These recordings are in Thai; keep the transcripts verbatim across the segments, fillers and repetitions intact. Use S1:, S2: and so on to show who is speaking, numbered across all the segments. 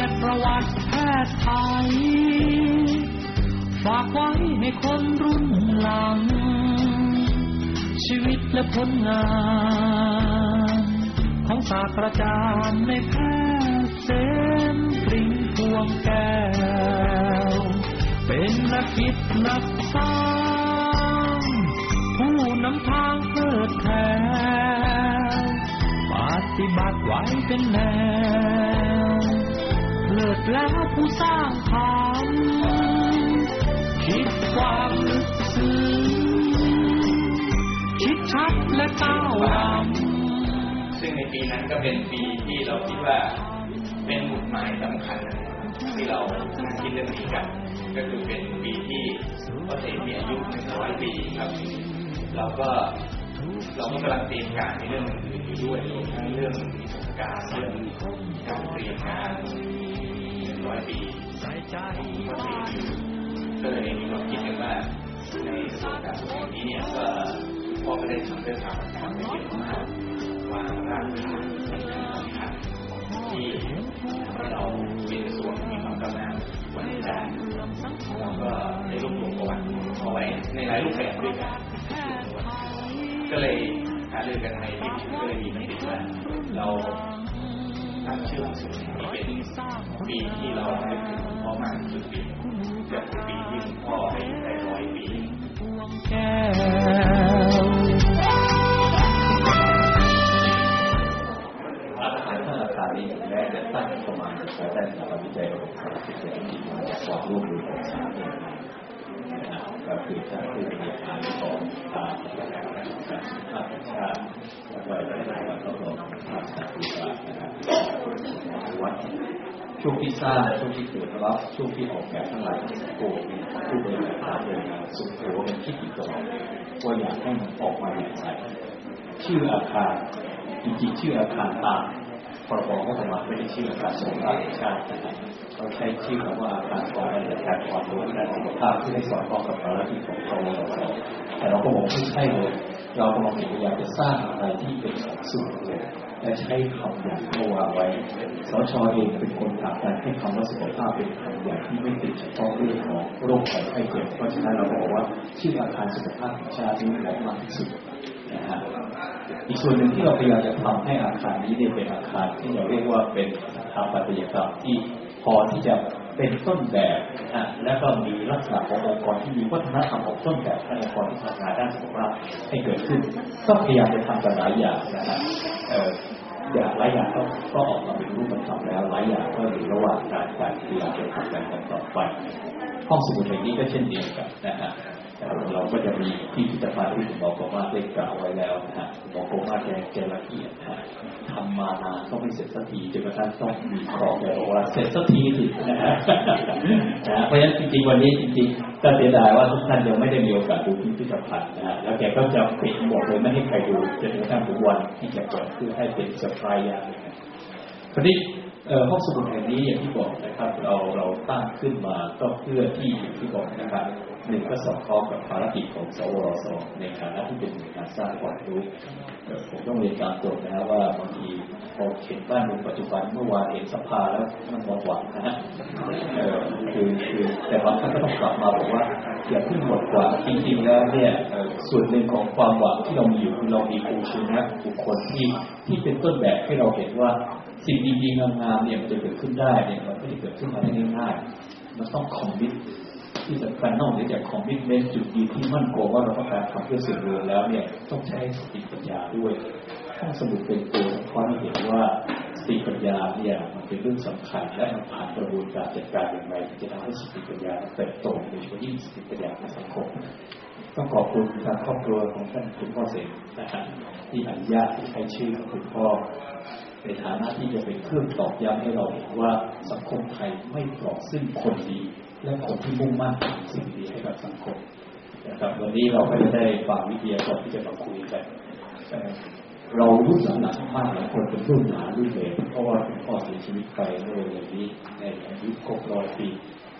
S1: ยรติประวัติแพทย์ไทยฝากไว้ให้คนรุ่นหลังชีวิตและผลงานของศาสตราจารย์ในแพทย์เสนปริงพวงแก้วเป็นนักคิดนักสร้างผู้นำทางเพื่อแท้ปฏิบัติไว้เป็นแนวเลิศแล้วผู้สร้างธรรมคิดความลึกซึ้งคิดชัดและก้าวล้ำ
S2: ซึ่งในปีนั้นก็เป็นปีที่เราคิดว่าเป็นหมุดหมายสำคัญที่เราคิดเรื่องนี้กันก็คือเป็นปีที่พระเสด็จมีอายุหนึ่งร้อยปีครับเราก็เราก็กำลังเตรียมการในเรื่องอื่นๆด้วยรวมทั้งเรื่องการเรื่องการเตรียมงานหนึ่งร้อยปีพระเสด็จก็เลยมีความคิดกันว่าในส่วนการส่วนนี้เนี่ยก็พ่อก็ได้ทำเรื่องการทำไปเยอะมากวางรากฐานสำคัญที่ให้เราเป็นส่วนมีความก้าวหน้าวันนี้ได้เราก็ได้รวบรวมประวัติเอาไว้ในหลายรูปแบบด้วยกันก็เลยหาเรื่องกันในที่นี้ก็เลยมีมติว่าเราตั้งชื่อส่วนนี้เป็นปีที่เราได้ถึงพ่อมากสุดปีเกือบปีที่พ่ออายุได้ร้อยปี
S3: อาคารทั้งอาคารนี้แรกจะตั้งประมาณจะได้สถาบันวิจัยระบบสารสนเทศที่มาจากความร่วมมือของสามหน่วยงานก็คือสารที่เป็นอาคารของทางการสุขภาพแห่งชาติแล้วก็ได้รับการรับรองของภาคสาธารณสุขนะครับวัดช่วงที่สร้างช่วงที่เกิดรับช่วงที่ออกแบบทั้งหลายโกเป็นผู้บริหารตามเดินงานสุขโขเป็นคิดอยู่ตลอดว่าอยากให้มันออกมาอย่างไรชื่ออาคารจริงๆชื่ออาคารตามพรบงบประมาณไม่ได้ชื่ออาคารสงฆ์แห่งชาตินะครับเราใช้ชื่อคำว่าอาคารของการจัดการความรู้และสุขภาพที่ได้สอดคล้องกับภารกิจของกรมสชแต่เราก็บอกไม่ใช่เลยเรากำลังพยายามจะสร้างอะไรที่เป็นของส่วนรวมและใช้คำอย่างที่วางไว้สชเองเป็นคนผลักดันให้คำว่าสุขภาพเป็นคำอย่างที่ไม่ติดเฉพาะเรื่องของโรคภัยไข้เจ็บเพราะฉะนั้นเราบอกว่าชื่ออาคารสุขภาพแห่งชาตินี้เหมาะมากที่สุดนะฮะอีกส่วนหนึ่งที่เราพยายามจะทำให้อาคารนี้เนี่ยเป็นอาคารที่เราเรียกว่าเป็นสถาปัตยกรรมที่พอที่จะเป็นต้นแบบนะฮะและก็มีลักษณะขององค์กรที่มีวัฒนธรรมของต้นแบบขององค์กรที่ทำงานด้านสุขภาพให้เกิดขึ้นก็พยายามจะทำกันหลายอย่างนะฮะอย่างหลายอย่างก็ก็ออกมาเป็นรูปธรรมแล้วหลายอย่างก็อยู่ระหว่างการการพยายามจะทำกันต่อไปห้องสมุดแห่งนี้ก็เช่นเดียวกันนะฮะเราก็จะมีที่พิพิธภัณฑ์ที่คุณหมอโกมาได้กล่าวไว้แล้วนะฮะหมอโกมาแกแกละเอียดนะฮะทำมานานก็ไม่เสร็จสักทีจนกระทั่งต้องมีขอแกบอกว่าเสร็จสักทีสินะฮะเพราะฉะนั้นจริงๆวันนี้จริงๆก็เสียดายว่าทุกท่านยังไม่ได้มีโอกาสดูพิพิธภัณฑ์นะฮะแล้วแกก็จะปิดหมดเลยไม่ให้ใครดูจนกระทั่งถึงวันที่จะเปิดเพื่อให้เป็นเซอร์ไพรส์อย่างนี้คราวนี้ห้องสมุดแห่งนี้อย่างที่บอกนะครับเราเราตั้งขึ้นมาก็เพื่อที่อย่างที่บอกนะครับหนึ่งก็สอดคล้องกับภารกิจของสวรสในฐานะที่เป็นหน่วยงานสร้างความรู้ผมต้องเรียนการตรงนะครับว่าบางทีพอเห็นบ้านเมืองปัจจุบันเมื่อวานเห็นสภาแล้วมันหมดหวังนะฮะคือคือแต่บางท่านก็ต้องกลับมาบอกว่าอย่าเพิ่งหมดหวังจริงๆแล้วเนี่ยส่วนหนึ่งของความหวังที่เรามีอยู่คือเรามีครูชนะบุคคลที่ที่เป็นต้นแบบให้เราเห็นว่าสิ่งดีๆงามๆเนี่ยมันจะเกิดขึ้นได้เนี่ยมันไม่ได้เกิดขึ้นมาได้ง่ายๆมันต้องคอมมิตที่สำคัญนอกจากคอมมิตเมนต์จุดยืนที่มั่นคงว่าเราต้องการทำเพื่อส่วนรวมแล้วเนี่ยต้องใช้สติปัญญาด้วยห้องสมุดเป็นตัวสะท้อนให้เห็นว่าสติปัญญาเนี่ยมันเป็นเรื่องสำคัญและมันผ่านกระบวนการจัดการอย่างไรที่จะทำให้สติปัญญาเติบโตโดยเฉพาะยิ่งสติปัญญาในสังคมต้องขอบคุณทางครอบครัวของท่านคุณพ่อเสงนะฮะที่อนุญาตที่ใช้ชื่อของคุณพ่อในฐานะที่จะเป็นเครื่องตอกย้ำให้เราเห็นว่าสังคมไทยไม่ปลอดซึ่งคนดีและคนที่มุ่งมั่นทำสิ่งดีให้กับสังคมนะครับวันนี้เราก็จะได้ฟังวิทยากรที่จะมาคุยกันเรารุ่นหลังๆมากหลายคนเป็นรุ่นหลานรุ่นเหลนเพราะว่าคุณพ่อเสียชีวิตไปเมื่อวันนี้ในอายุครบร้อยปี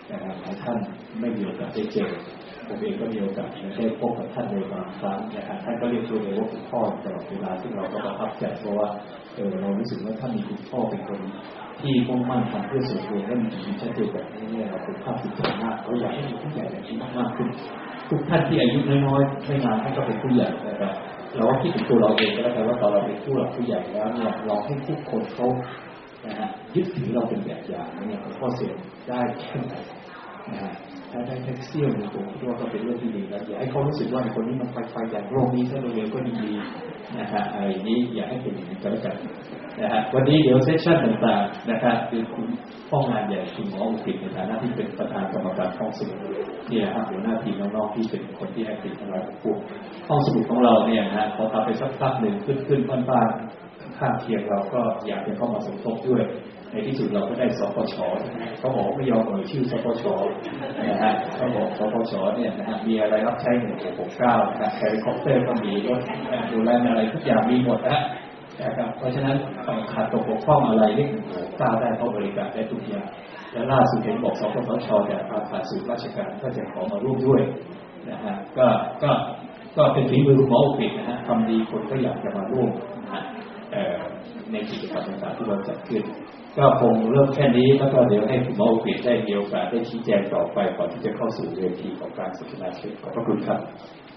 S3: นะครับหลายท่านไม่มีโอกาสได้เจอผมเองก็มีโอกาสได้พบกับท่านในบางครั้งนะครับท่านก็เรียกตัวเองว่าคุณพ่อตลอดเวลาซึ่งเราก็ประทับใจเพราะว่าเออเรารู้สึกว่าท่านมีคุณพ่อเป็นคนที่มุ่งมั่นทำเพื่อส่วนรวมและมีชีวิตชัดเจนแบบนี้เนี่ยเราเป็นภาพภูมิใจมากเขาอยากให้มีผู้ใหญ่แบบนี้มากขึ้นทุกท่านที่อายุน้อยๆไม่นานท่านก็เป็นผู้ใหญ่นะครับเราก็คิดถึงตัวเราเองก็แล้วกันว่าตอนเราเป็นผู้หลักผู้ใหญ่แล้วเนี่ยเราให้ทุกคนเขานะฮะยึดถือเราเป็นแบบอย่างเนี่ยข้อเสียได้แค่ไหนนะฮะถ้าได้แท็กซี่หนึ่งตัวคิดว่าก็เป็นเรื่องที่ดีแล้วอย่าให้เขารู้สึกว่าคนนี้มันไปไปอย่างโลกนี้ถ้าเราเรียนก็ดีๆนะฮะไอ้นี้อย่าให้เป็นอย่างนี้ก็แล้วกันนะฮะวันนี้เดี๋ยวเซสชั่นต่างๆนะครับคือคุณห้องงานใหญ่คุณหมออุทิศในฐานะที่เป็นประธานกรรมการห้องสมุดเนี่ยครับหัวหน้าทีมน้องๆที่เป็นคนที่ให้ติดทั้งหลายพวกห้องสมุดของเราเนี่ยนะพอทำไปสักพักหนึ่งขึ้นขึ้นบ้านๆข้างเคียงเราก็อยากจะเข้ามาสมทบด้วยในที่สุดเราก็ได้สปช.เขาบอกไม่ยอมเอ่ยชื่อสปช.นะฮะเขาบอกสปช.เนี่ยนะฮะมีอะไรรับใช้หนึ่งหกเก้านะฮะเฮลิคอปเตอร์ก็มีรถดูแลอะไรทุกอย่างมีหมดนะนะครับเพราะฉะนั้นขาดตกบกพร่องอะไรเล็กหนึ่งหกเก้าได้เพราะบริการได้ทุกอย่างและล่าสุดเห็นบอกสปช.จะพาผ่านสู่ราชการก็จะขอมาร่วมด้วยนะฮะก็ก็ก็เป็นฝีมือคุณหมออุปิดนะฮะทำดีคนก็อยากจะมาร่วมนะฮะในกิจกรรมต่างๆที่เราจัดขึ้นก็คงเริ่มแค่นี้แล้วก็เดี๋ยวให้คุณหมออุปิดได้มีโอกาสได้ชี้แจงต่อไปก่อนที่จะเข้าสู่เวทีของการสนทนาเชิงขอบพระคุณครับ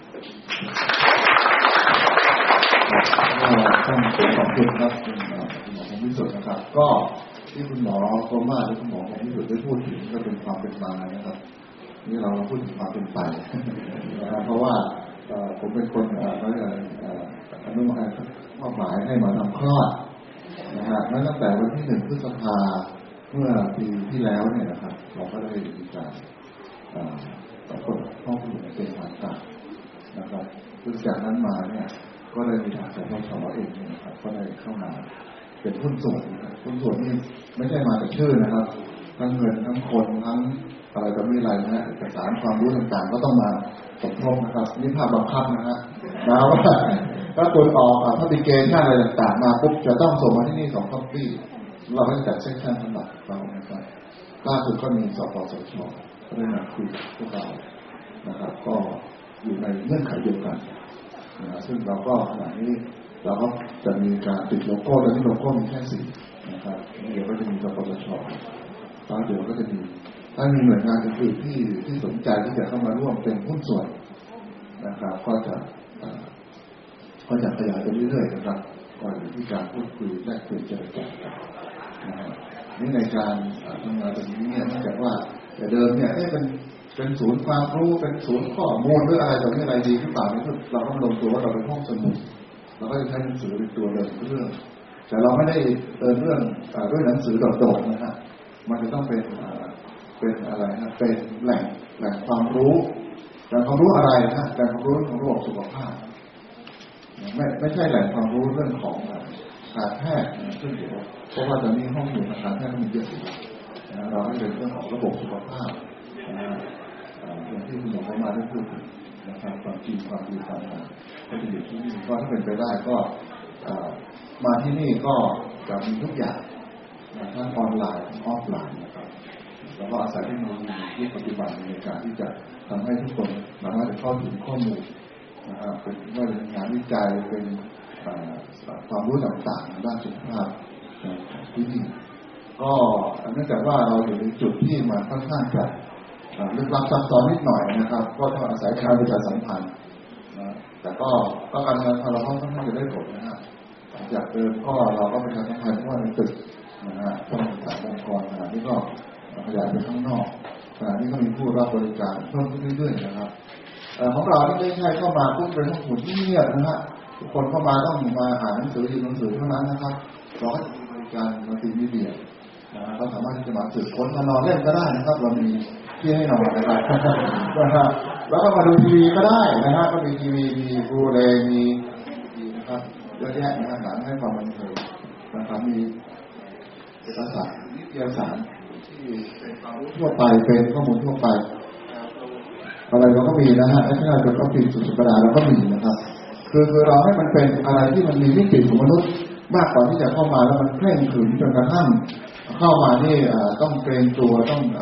S4: ต้องขอบคุณครับคุณหมอของพิสุทธิ์นะครับก็ที่คุณหมอโกมาและคุณหมอของพิสุทธิ์ได้พูดถึงก็เป็นความเป็นมานะครับนี่เราพูดถึงความเป็นไปนะครับเพราะว่าผมเป็นคนเขาเรียกอนุมัติมอบหมายให้มาทำคลอดนะฮะแล้วตั้งแต่วันที่หนึ่งพฤษภาเมื่อปีที่แล้วเนี่ยนะครับเราก็ได้มีการต่อคนห้องผู้หญิงเป็นทางการนะครับซึ่งจากนั้นมาเนี่ยก็ได้มีทางสปช.เองนะครับก็ได้เข้ามาเป็นหุ้นส่วนนะครับหุ้นส่วนนี่ไม่ใช่มาจากชื่อนะครับทั้งเงินทั้งคนทั้งอะไรต่อมีอะไรนะฮะเอกสารความรู้ต่างๆก็ต้องมาสมทบนะครับนี่ภาพบังคับนะฮะนะว่าถ้าคุณออกถ้าดีเกณฑ์อะไรต่างๆมาปุ๊บจะต้องส่งมาที่นี่สองคอปปี้เราก็จะจัดเซ็กชันสำหรับเรานะครับล่าสุดก็มีสปสช.ก็ได้มาคุยกับพวกเรานะครับก็อยู่ในเงื่อนไขเดียวกันนะซึ่งเราก็ขณะนี้เราก็จะมีการติดโลโก้โดยที่โลโก้มีแค่สี่นะครับเดี๋ยวก็จะมีสปสช.แล้วเดี๋ยวก็จะมีถ้ามีหน่วยงานอื่นๆที่ที่สนใจที่จะเข้ามาร่วมเป็นหุ้นส่วนนะครับก็จะก็จะขยายไปเรื่อยๆนะครับก่อนที่การพูดคุยแลกเปลี่ยนเจรจากันนะครับนี่ในการทำงานตรงนี้เนี่ยเนื่องจากว่าแต่เดิมเนี่ยเป็นเป็นศูนย์ความรู้เป็นศูนย์ข้อมูลหรืออะไรต่อที่อะไรดีขึ้นมาเนี่ยเราก็ลงตัวว่าเราเป็นห้องสมุดเราก็จะใช้หนังสือเป็นตัวเดินเรื่องแต่เราไม่ได้เดินเรื่องด้วยหนังสือโดดๆนะฮะมันจะต้องเป็นเป็นอะไรนะเป็นแหล่งแหล่งความรู้แหล่งความรู้อะไรนะแหล่งความรู้ของระบบสุขภาพไม่ไม่ใช่แหล่งความรู้เรื่องของการแพทย์ซึ่งเดี๋ยวเพราะว่าตอนนี้ห้องอยู่การแพทย์มันเยอะอยู่เราให้เป็นเรื่องของระบบสุขภาพอย่างที่คุณหมอได้มาได้พูดถึงนะครับความจริงความดีความงามก็จะอยู่ที่นี่ก็ถ้าเป็นไปได้ก็มาที่นี่ก็จะมีทุกอย่างทั้งออนไลน์ทั้งออฟไลน์นะครับแล้วก็อาศัยเทคโนโลยีที่ปัจจุบันในการที่จะทำให้ทุกคนสามารถจะเข้าถึงข้อมูลนะครับเป็นว่าเป็นงานวิจัยเป็นความรู้ต่างๆด้านสุขภาพที่นี่ก็เนื่องจากว่าเราอยู่ในจุดที่มันค่อนข้างจะลึกลับซับซ้อนนิดหน่อยนะครับก็ต้องอาศัยการประชาสัมพันธ์นะแต่ก็ก็การงานของเราค่อนข้างจะได้ผลนะฮะจากเดิมก็เราก็ประชาสัมพันธ์ว่าในตึกนะฮะต้องสายองค์กรขณะนี้ก็ขยายไปข้างนอกขณะนี้ก็มีผู้รับบริการเพิ่มขึ้นเรื่อยๆนะครับของเราไม่ใช่เข้ามาปุ๊บเป็นห้องสมุดที่เงียบนะฮะทุกคนเข้ามาต้องมาอ่านหนังสือยืนหนังสือเท่านั้นนะครับเราก็จะมีบริการมัลติมีเดียนะก็สามารถที่จะมาสืบค้นมานอนเล่นก็ได้นะครับเรามีที่ให้นอนนะครับนะครับแล้วก็มาดูทีวีก็ได้นะฮะก็มีทีวีมีบลูเรย์มีนะครับเยอะแยะนะฮะหนังให้ความบันเทิงนะครับมีเอกสารวิทยาศาสตร์ที่เป็นความรู้ทั่วไปเป็นข้อมูลทั่วไปอะไรเราก็มีนะฮะไอ้ที่เราเป็นออฟฟิศสุดสัปดาห์เราก็มีนะครับคือคือเราให้มันเป็นอะไรที่มันมีมิติของมนุษย์มากกว่าที่จะเข้ามาแล้วมันเคร่งขรึมจนกระทั่งเข้ามานี่ต้องเกรงตัวต้องอะไร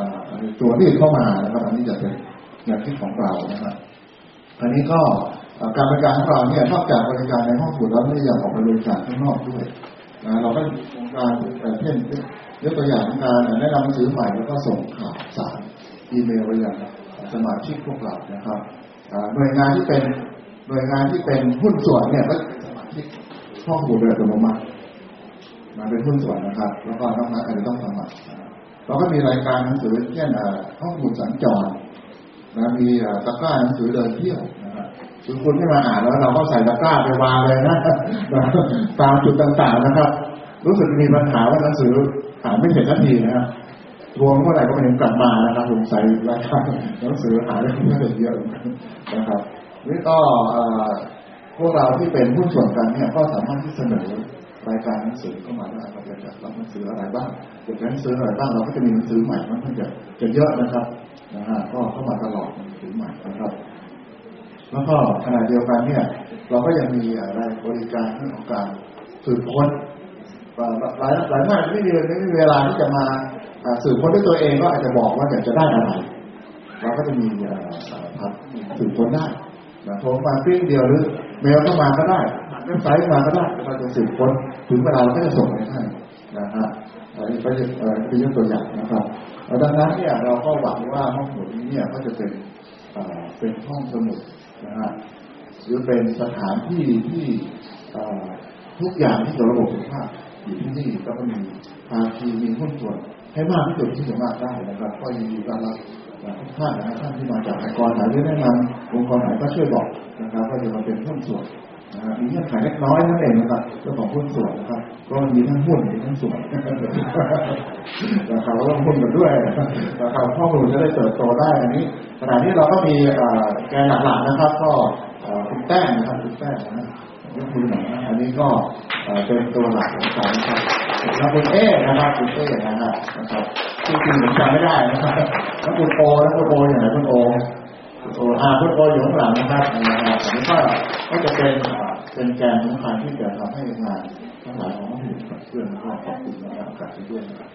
S4: ตัวที่เข้ามานะครับอันนี้จะเป็นแนวคิดของเรานะครับอันนี้ก็การบริการของเราเนี่ยนอกจากบริการในห้องสมุดแล้วไม่ยังออกไปบริการข้างนอกด้วยนะเราก็มีโครงการเช่นยกตัวอย่างการแนะนำหนังสือใหม่แล้วก็ส่งข่าวสารอีเมลไปยังสมาชิกพวกเรานะครับหน่วยงานที่เป็นหน่วยงานที่เป็นหุ้นส่วนเนี่ยก็สมาชิกห้องสมุดโดยอัตโนมัติมาเป็นหุ้นส่วนนะครับแล้วก็ต้องมาอาจจะต้องสมัครเราก็มีรายการหนังสือเช่นห้องสมุดสัญจรนะมีตะกร้าหนังสือเดินเที่ยวนะครับคือคุณที่มาอ่านแล้วเราก็ใส่ตะกร้าไปวางเลยนะตามจุดต่างๆนะครับรู้สึกมีปัญหาว่าหนังสืออ่านไม่เสร็จสักทีนะครับรวมเมื่อไหร่ก็ไม่เห็นกลับมานะครับผมใส่รายการหนังสือหาได้ไม่ได้เยอะนะครับนี่ก็พวกเราที่เป็นหุ้นส่วนกันเนี่ยก็สามารถที่เสนอรายการหนังสือเข้ามาได้เราจะรับหนังสืออะไรบ้างเกี่ยวกับหนังสืออะไรบ้างเราก็จะมีหนังสือใหม่มันจะจะเยอะนะครับนะฮะก็เข้ามาตลอดหนังสือใหม่นะครับแล้วก็ขณะเดียวกันเนี่ยเราก็ยังมีอะไรบริการเรื่องของการสืบค้นหลายหลายท่านไม่มีไม่มีเวลาที่จะมาสืบค้นด้วยตัวเองก็อาจจะบอกว่าอยากจะได้อะไรเราก็จะมีสืบค้นได้โทรมาปิ้งเดียวหรือเมลเข้ามาก็ได้เว็บไซต์มาก็ได้เราจะสืบค้นถึงเวลาเราก็จะส่งไปให้นะฮะอันนี้ก็จะเป็นยกตัวอย่างนะครับดังนั้นเนี่ยเราก็หวังว่าห้องสมุดนี้เนี่ยก็จะเป็นเป็นห้องสมุดนะฮะหรือเป็นสถานที่ที่ทุกอย่างที่เกี่ยวกับระบบสุขภาพอยู่ที่นี่ก็มีภาคีมีหุ้นส่วนให้มากที่สุดที่จะมากได้นะครับก็ยินดีต้อนรับทุกท่านนะท่านที่มาจากองค์กรไหนหรือแนะนำองค์กรไหนก็ช่วยบอกนะครับก็จะมาเป็นหุ้นส่วนมีเงื่อนไขเล็กน้อยนั่นเองนะครับเรื่องของหุ้นส่วนนะครับก็มีทั้งหุ้นมีทั้งส่วนนะครับเราต้องหุ้นกันด้วยนะครับข้อมูลจะได้เติบโตได้อันนี้ขณะนี้เราก็มีแกนหลักๆนะครับก็คุณแป้งนะครับคุณแป้งนะยกมือหน่อยนะอันนี้ก็เป็นตัวหลักของการนะครับแล้วคุณเอ๊นะครับคุณเอ๊นะครับนะครับที่จริงผมจำไม่ได้นะครับแล้วคุณโอแล้วคุณโออย่างไรคุณโอโออาคุณโออยู่ข้างหลังนะครับนะครับอันนี้ก็ก็จะเป็นเป็นแกนสำคัญที่จะทำให้งานทั้งหลายของเราขับเคลื่อนก็ขอบคุณนะครับกับที่ด้วยนะครับ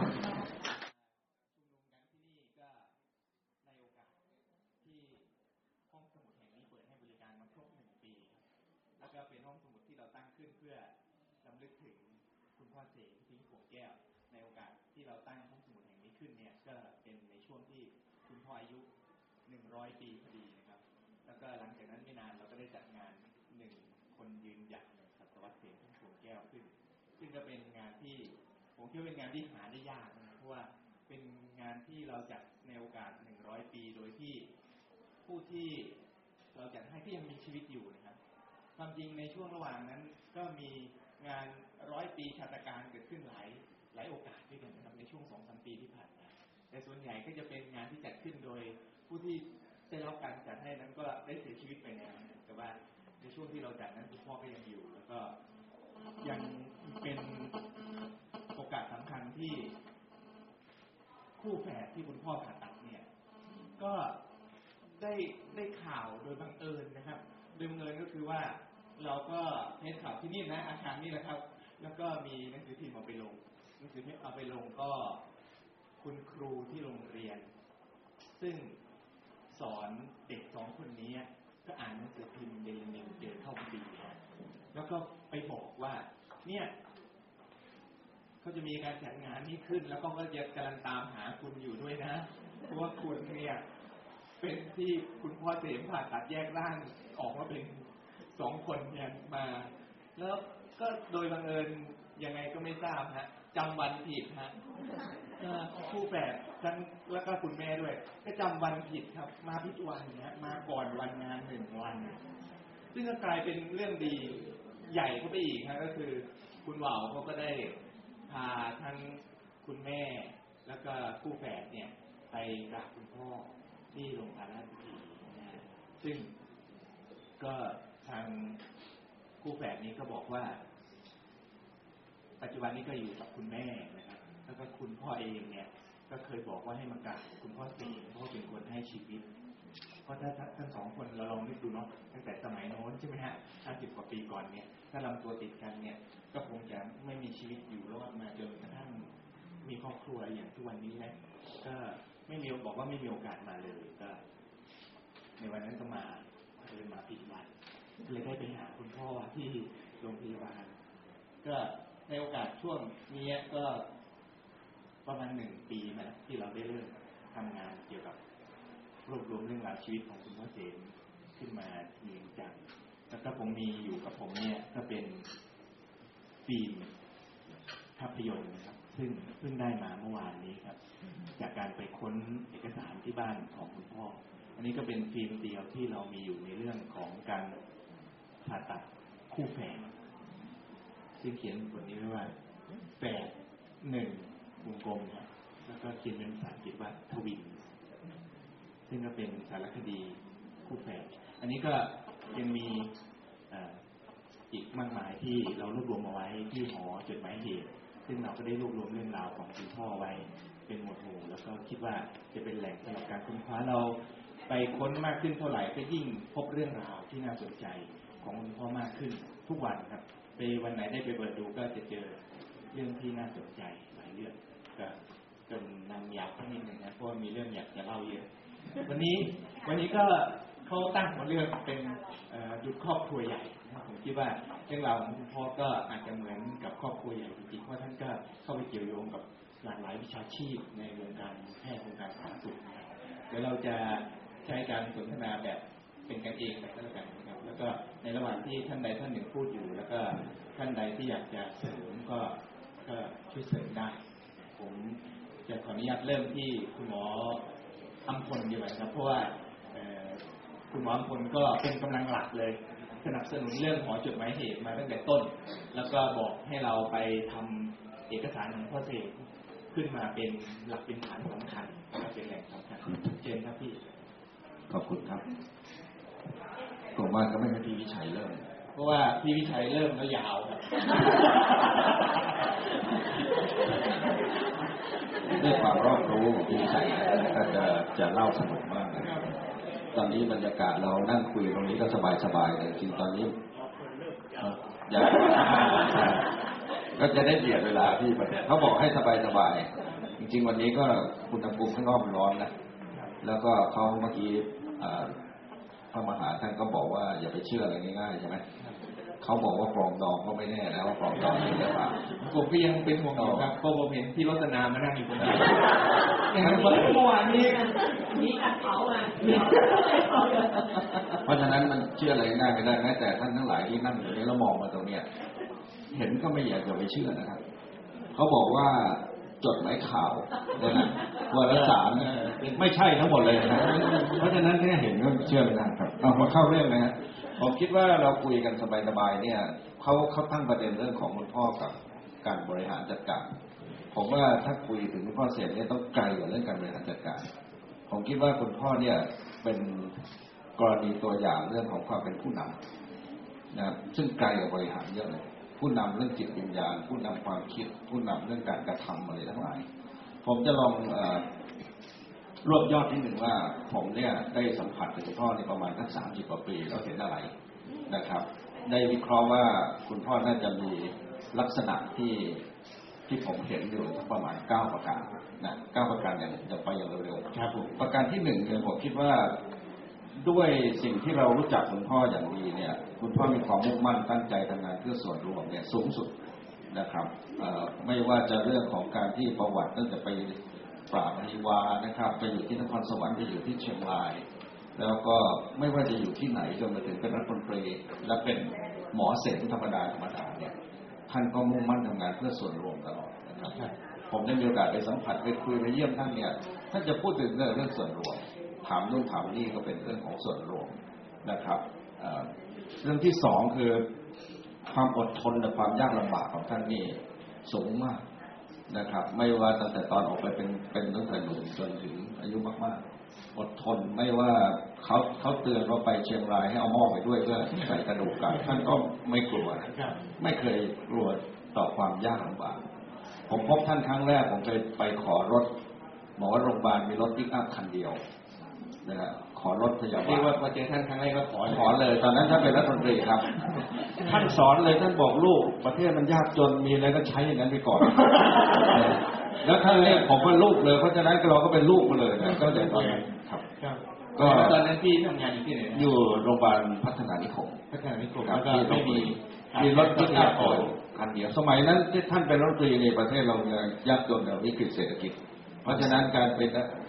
S2: ปีพอดีนะครับแล้วก็หลังจากนั้นไม่นานเราก็ได้จัดงานหนึ่งคนยืนหยัดศตวรรษเสียงทุ่งสวนแก้วขึ้นซึ่งก็เป็นงานที่ผมคิดว่าเป็นงานที่หาได้ยากนะเพราะว่าเป็นงานที่เราจัดในโอกาสหนึ่งร้อยปีโดยที่ผู้ที่เราจัดให้ที่ยังมีชีวิตอยู่นะครับความจริงในช่วงระหว่างนั้นก็มีงานร้อยปีชาตการเกิดขึ้นหลายหลายโอกาสด้วยกันนะครับในช่วง สองถึงสาม ปีที่ผ่านมาแต่ส่วนใหญ่ก็จะเป็นงานที่จัดขึ้นโดยผู้ที่ได้รับการจัดให้นั้นก็ได้เสียชีวิตไปแล้วแต่ว่าในช่วงที่เราจัดนั้นคุณพ่อก็ยังอยู่แล้วก็ยังเป็นโอกาสสำคัญที่คู่แฝดที่คุณพ่อผ่าตัดเนี่ยก็ได้ได้ข่าวโดยบังเอิญนะครับโดยบังเอิญก็คือว่าเราก็เทสข่าวที่นี่นะอาคารนี่แหละครับแล้วก็มีหนังสือพิมพ์เอาไปลงหนังสือพิมพ์เอาไปลงก็คุณครูที่โรงเรียนซึ่งสอนเด็กสองคนนี้ก็อ่านหนังสือพิมพ์เดลินิวเจอเข้าปีแล้วก็ไปบอกว่าเนี่ยเขาจะมีการจัดงานนี้ขึ้นแล้วก็ก็จะกำลังตามหาคุณอยู่ด้วยนะเพราะว่าคุณเนี่ยเป็นที่คุณพ่อเสมผ่าตัดแยกร่างออกมาเป็นสองคนเนี่ยมาแล้วก็โดยบังเอิญยังไงก็ไม่ทราบฮะจำวันผิดฮะคู่แฝดทั้งแล้วก็คุณแม่ด้วยก็จำวันผิดครับมาผิดวันนะมาก่อนวันงานหนึ่งวันซึ่งก็กลายเป็นเรื่องดีใหญ่เข้าไปอีกครับก็คือคุณว่าวเขาก็ได้พาทั้งคุณแม่แล้วก็คู่แฝดเนี่ยไปกราบคุณพ่อที่โรงพยาบาลราชบุรีนะซึ่งก็ทางคู่แฝดนี้ก็บอกว่าปัจจุบันนี้ก็อยู่กับคุณแม่นะครับแล้วก็คุณพ่อเองเนี่ยก็เคยบอกว่าให้มากราบคุณพ่อเสกเพราะเป็นคนให้ชีวิตเพราะถ้าทั้งสองคนเราลองนึกดูเนาะตั้งแต่สมัยโน้นใช่ไหมฮะห้าสิบกว่าปีก่อนเนี่ยถ้าลำตัวติดกันเนี่ยก็คงจะไม่มีชีวิตอยู่รอดมาจนกระทั่งมีครอบครัวอย่างทุกวันนี้นะก็ไม่มีบอกว่าไม่มีโอกาสมาเลยก็ในวันนั้นก็มาเลยมาผิดวันเลยได้ไปหาคุณพ่อที่โรงพยาบาลก็ในโอกาสช่วงนี้ก็ประมาณหนึ่งปีมาที่เราได้เริ่มทำงานเกี่ยวกับรวบรวมเรื่องราวชีวิตของคุณพ่อเสนขึ้นมาจริงจังแล้วก็ผมมีอยู่กับผมเนี่ยก็เป็นฟิล์มภาพยนตร์นะครับซึ่งเพิ่งได้มาเมื่อวานนี้ครับจากการไปค้นเอกสารที่บ้านของคุณพ่ออันนี้ก็เป็นฟิล์มเดียวที่เรามีอยู่ในเรื่องของการผ่าตัดคู่แฝดซึ่งเขียนบทนี้ไว้ว่าแฝดหนึ่งวงกลมครับแล้วก็เขียนเป็นภาษาอังกฤษว่าทวินซึ่งก็เป็นสารคดีคู่แฝดอันนี้ก็ยังมีอีกมากมายที่เรารวบรวมเอาไว้ที่หอจดหมายเหตุซึ่งเราก็ได้รวบรวมเรื่องราวของคุณพ่อไว้เป็นหมวดหมู่แล้วก็คิดว่าจะเป็นแหล่งสำหรับการค้นคว้าเราไปค้นมากขึ้นเท่าไหร่ก็ยิ่งพบเรื่องราวที่น่าสนใจของคุณพ่อมากขึ้นทุกวันครับไปวันไหนได้ไปเปิดดูก็จะเจอเรื่องที่น่าสนใจหลายเรื่องก็จนนำยาวนิดนึงนะเพราะมีเรื่องอยากจะเล่าเยอะวันนี้วันนี้ก็เขาตั้งมาเรื่องเป็นยุคครอบครัวใหญ่ผมคิดว่าเรื่องราวของคุณพ่อก็อาจจะเหมือนกับครอบครัวใหญ่จริงๆเพราะท่านก็เข้าไปเกี่ยวโยงกับหลากหลายวิชาชีพในวงการแพทย์วงการสาธารณสุขเดี๋ยวเราจะใช้การสนทนาแบบเป็นกันเองแบบแล้วกันนะครับแล้วก็ในระหว่างที่ท่านใดท่านหนึ่งพูดอยู่แล้วก็ท่านใดที่อยากจะเสริมก็ก็ช่วยเสริมได้ผมจะขออนุญาตเริ่มที่คุณหมออัมพลดีกว่าครับเพราะว่าคุณหมออัมพลก็เป็นกำลังหลักเลยสนับสนุนเรื่องหอจดหมายเหตุมาตั้งแต่ต้นแล้วก็บอกให้เราไปทำเอกสารของพ่อเสกขึ้นมาเป็นหลักเป็นฐานสำคัญและเป็นแหล่งสำคัญเจนครับพี่
S3: ขอบคุณครับผมว่าก็ไม่ให้พี่วิชัยเริ่ม
S2: เพราะว่าพี่วิชัยเริ่มแล้วยาวครับ
S3: ด้วยความรอบรู้ของพี่วิชัยก็จะจะเล่าสนุกมากนะครับตอนนี้บรรยากาศเรานั่งคุยตรงนี้ก็สบายๆเลยจริงตอนนี้อยากก็จะได้เบียดเวลาพี่ประเด็นเขาบอกให้สบายๆจริงๆวันนี้ก็อุณหภูมิข้างนอกมันร้อนนะแล้วก็เขาเมื่อกี้พระมหาท่านก็บอกว่าอย่าไปเชื่ออะไรง่ายๆใช่ไหมเขาบอกว่าปลองดองก็ไม่แน่แล้วว่าปลองดองนี่หรือเปล่า
S2: ผมก็ยังเป็นห่วงอยู่ครับเพราะผมเห็นพี่รัตนามานั่งอยู่ตรงนี้เมื่อวานนี้
S5: มีอัดเผาอ่ะ
S3: เพราะฉะนั้นมันเชื่ออะไรง่ายไม่ได้แม้แต่ท่านทั้งหลายที่นั่งอยู่นี้แล้วมองมาตรงเนี้ยเห็นก็ไม่อยากจะไปเชื่อนะครับเขาบอกว่าจดหมายข่าวเนี่ยนะวารสารไม่ใช่ทั้งหมดเลยนะเพราะฉะนั้นเนี่ยเห็นก็เชื่อไม่ได้ครับเอามาเข้าเรื่องนะฮะผมคิดว่าเราคุยกันสบายๆเนี่ยเขาเขาตั้งประเด็นเรื่องของคุณพ่อกับการบริหารจัดการผมว่าถ้าคุยถึงคุณพ่อเสร็จเนี่ยต้องไกลกว่าเรื่องการบริหารจัดการผมคิดว่าคุณพ่อเนี่ยเป็นกรณีตัวอย่างเรื่องของความเป็นผู้นำนะซึ่งไกลกว่าบริหารเยอะเลยผู้นำเรื่องจิตวิญญาณผู้นำความคิดผู้นำเรื่องการกระทำอะไรทั้งหลายผมจะลองรวบยอดนิดหนึ่งว่าผมเนี่ยได้สัมผัสกับคุณพ่อในประมาณสักสามสิบกว่าปีแล้วเห็นอะไรนะครับได้วิเคราะห์ว่าคุณพ่อน่าจะมีลักษณะที่ที่ผมเห็นอยู่ประมาณเก้าประการนะเก้าประการอย่างจะไปอย่างเร็วๆครับผมประการที่หนึ่งเนี่ยผมคิดว่าด้วยสิ่งที่เรารู้จักคุณพ่ออย่างดีเนี่ยคุณพ่อมีความมุ่งมั่นตั้งใจทำงานเพื่อส่วนรวมเนี่ยสูงสุดนะครับไม่ว่าจะเรื่องของการที่ประวัติตั้งแต่ไปปราบอหิวานะครับไปอยู่ที่นครสวรรค์ไปอยู่ที่เชียงรายแล้วก็ไม่ว่าจะอยู่ที่ไหนจนมาถึงเป็นรัฐมนตรีและเป็นหมอเสนธรรมดาธรรมดาเนี่ยท่านก็มุ่งมั่นทำงานเพื่อส่วนรวมตลอดนะครับผมได้มีโอกาสไปสัมผัสไปคุยไปเยี่ยมท่านเนี่ยท่านจะพูดถึงเรื่องเรื่องส่วนรวมถามนู่นถามนี่ก็เป็นเรื่องของส่วนรวมนะครับเรื่องที่สองคือความอดทนและความยากลำบากของท่านนี่สูงมากนะครับไม่ว่าตั้งแต่ตอนออกไปเป็นเป็นตั้งแต่หนุ่มจนถึงอายุมากๆอดทนไม่ว่าเขาเขาเตือนว่าไปเชียงรายให้เอาหม้อไปด้วยเพื่อใส่กระดูกไก่ท่านก็ไม่กลัวไม่เคยกลัวต่อความยากลำบากผมพบท่านครั้งแรกผมเคยไปขอรถบอกว่าโรงพยาบาลมีรถปิกอัพคันเดียวนะฮะขอรถพยาบาล
S2: ที่ว่าพอเจอท่านครั้งแรกก็ขอ
S3: ขอเลยตอนนั้นท่านเป็นรัฐมนตรีครับท่านสอนเลยท่านบอกลูกประเทศมันยากจนมีอะไรก็ใช้อย่างนั้นไปก่อน
S6: แล้วท่านเรียกผมว่าลูกเลยเพราะฉะนั้นเราก็เป็นลูกมาเลยนะก็อย่างตอนนั้นครับ
S2: ก็ตอนนั้นพี่ทำงานอยู่ที่ไหน
S6: อยู่โรงพยาบาลพัฒนานิคม
S2: พัฒนานิคมแล้วก็ไม่มี
S6: มีรถพิกอัพคันเดียวสมัยนั้นที่ท่านเป็นรัฐมนตรีในประเทศเราเนี่ยยากจนกับวิกฤตเศรษฐกิจเพราะฉะนั้นการเป็น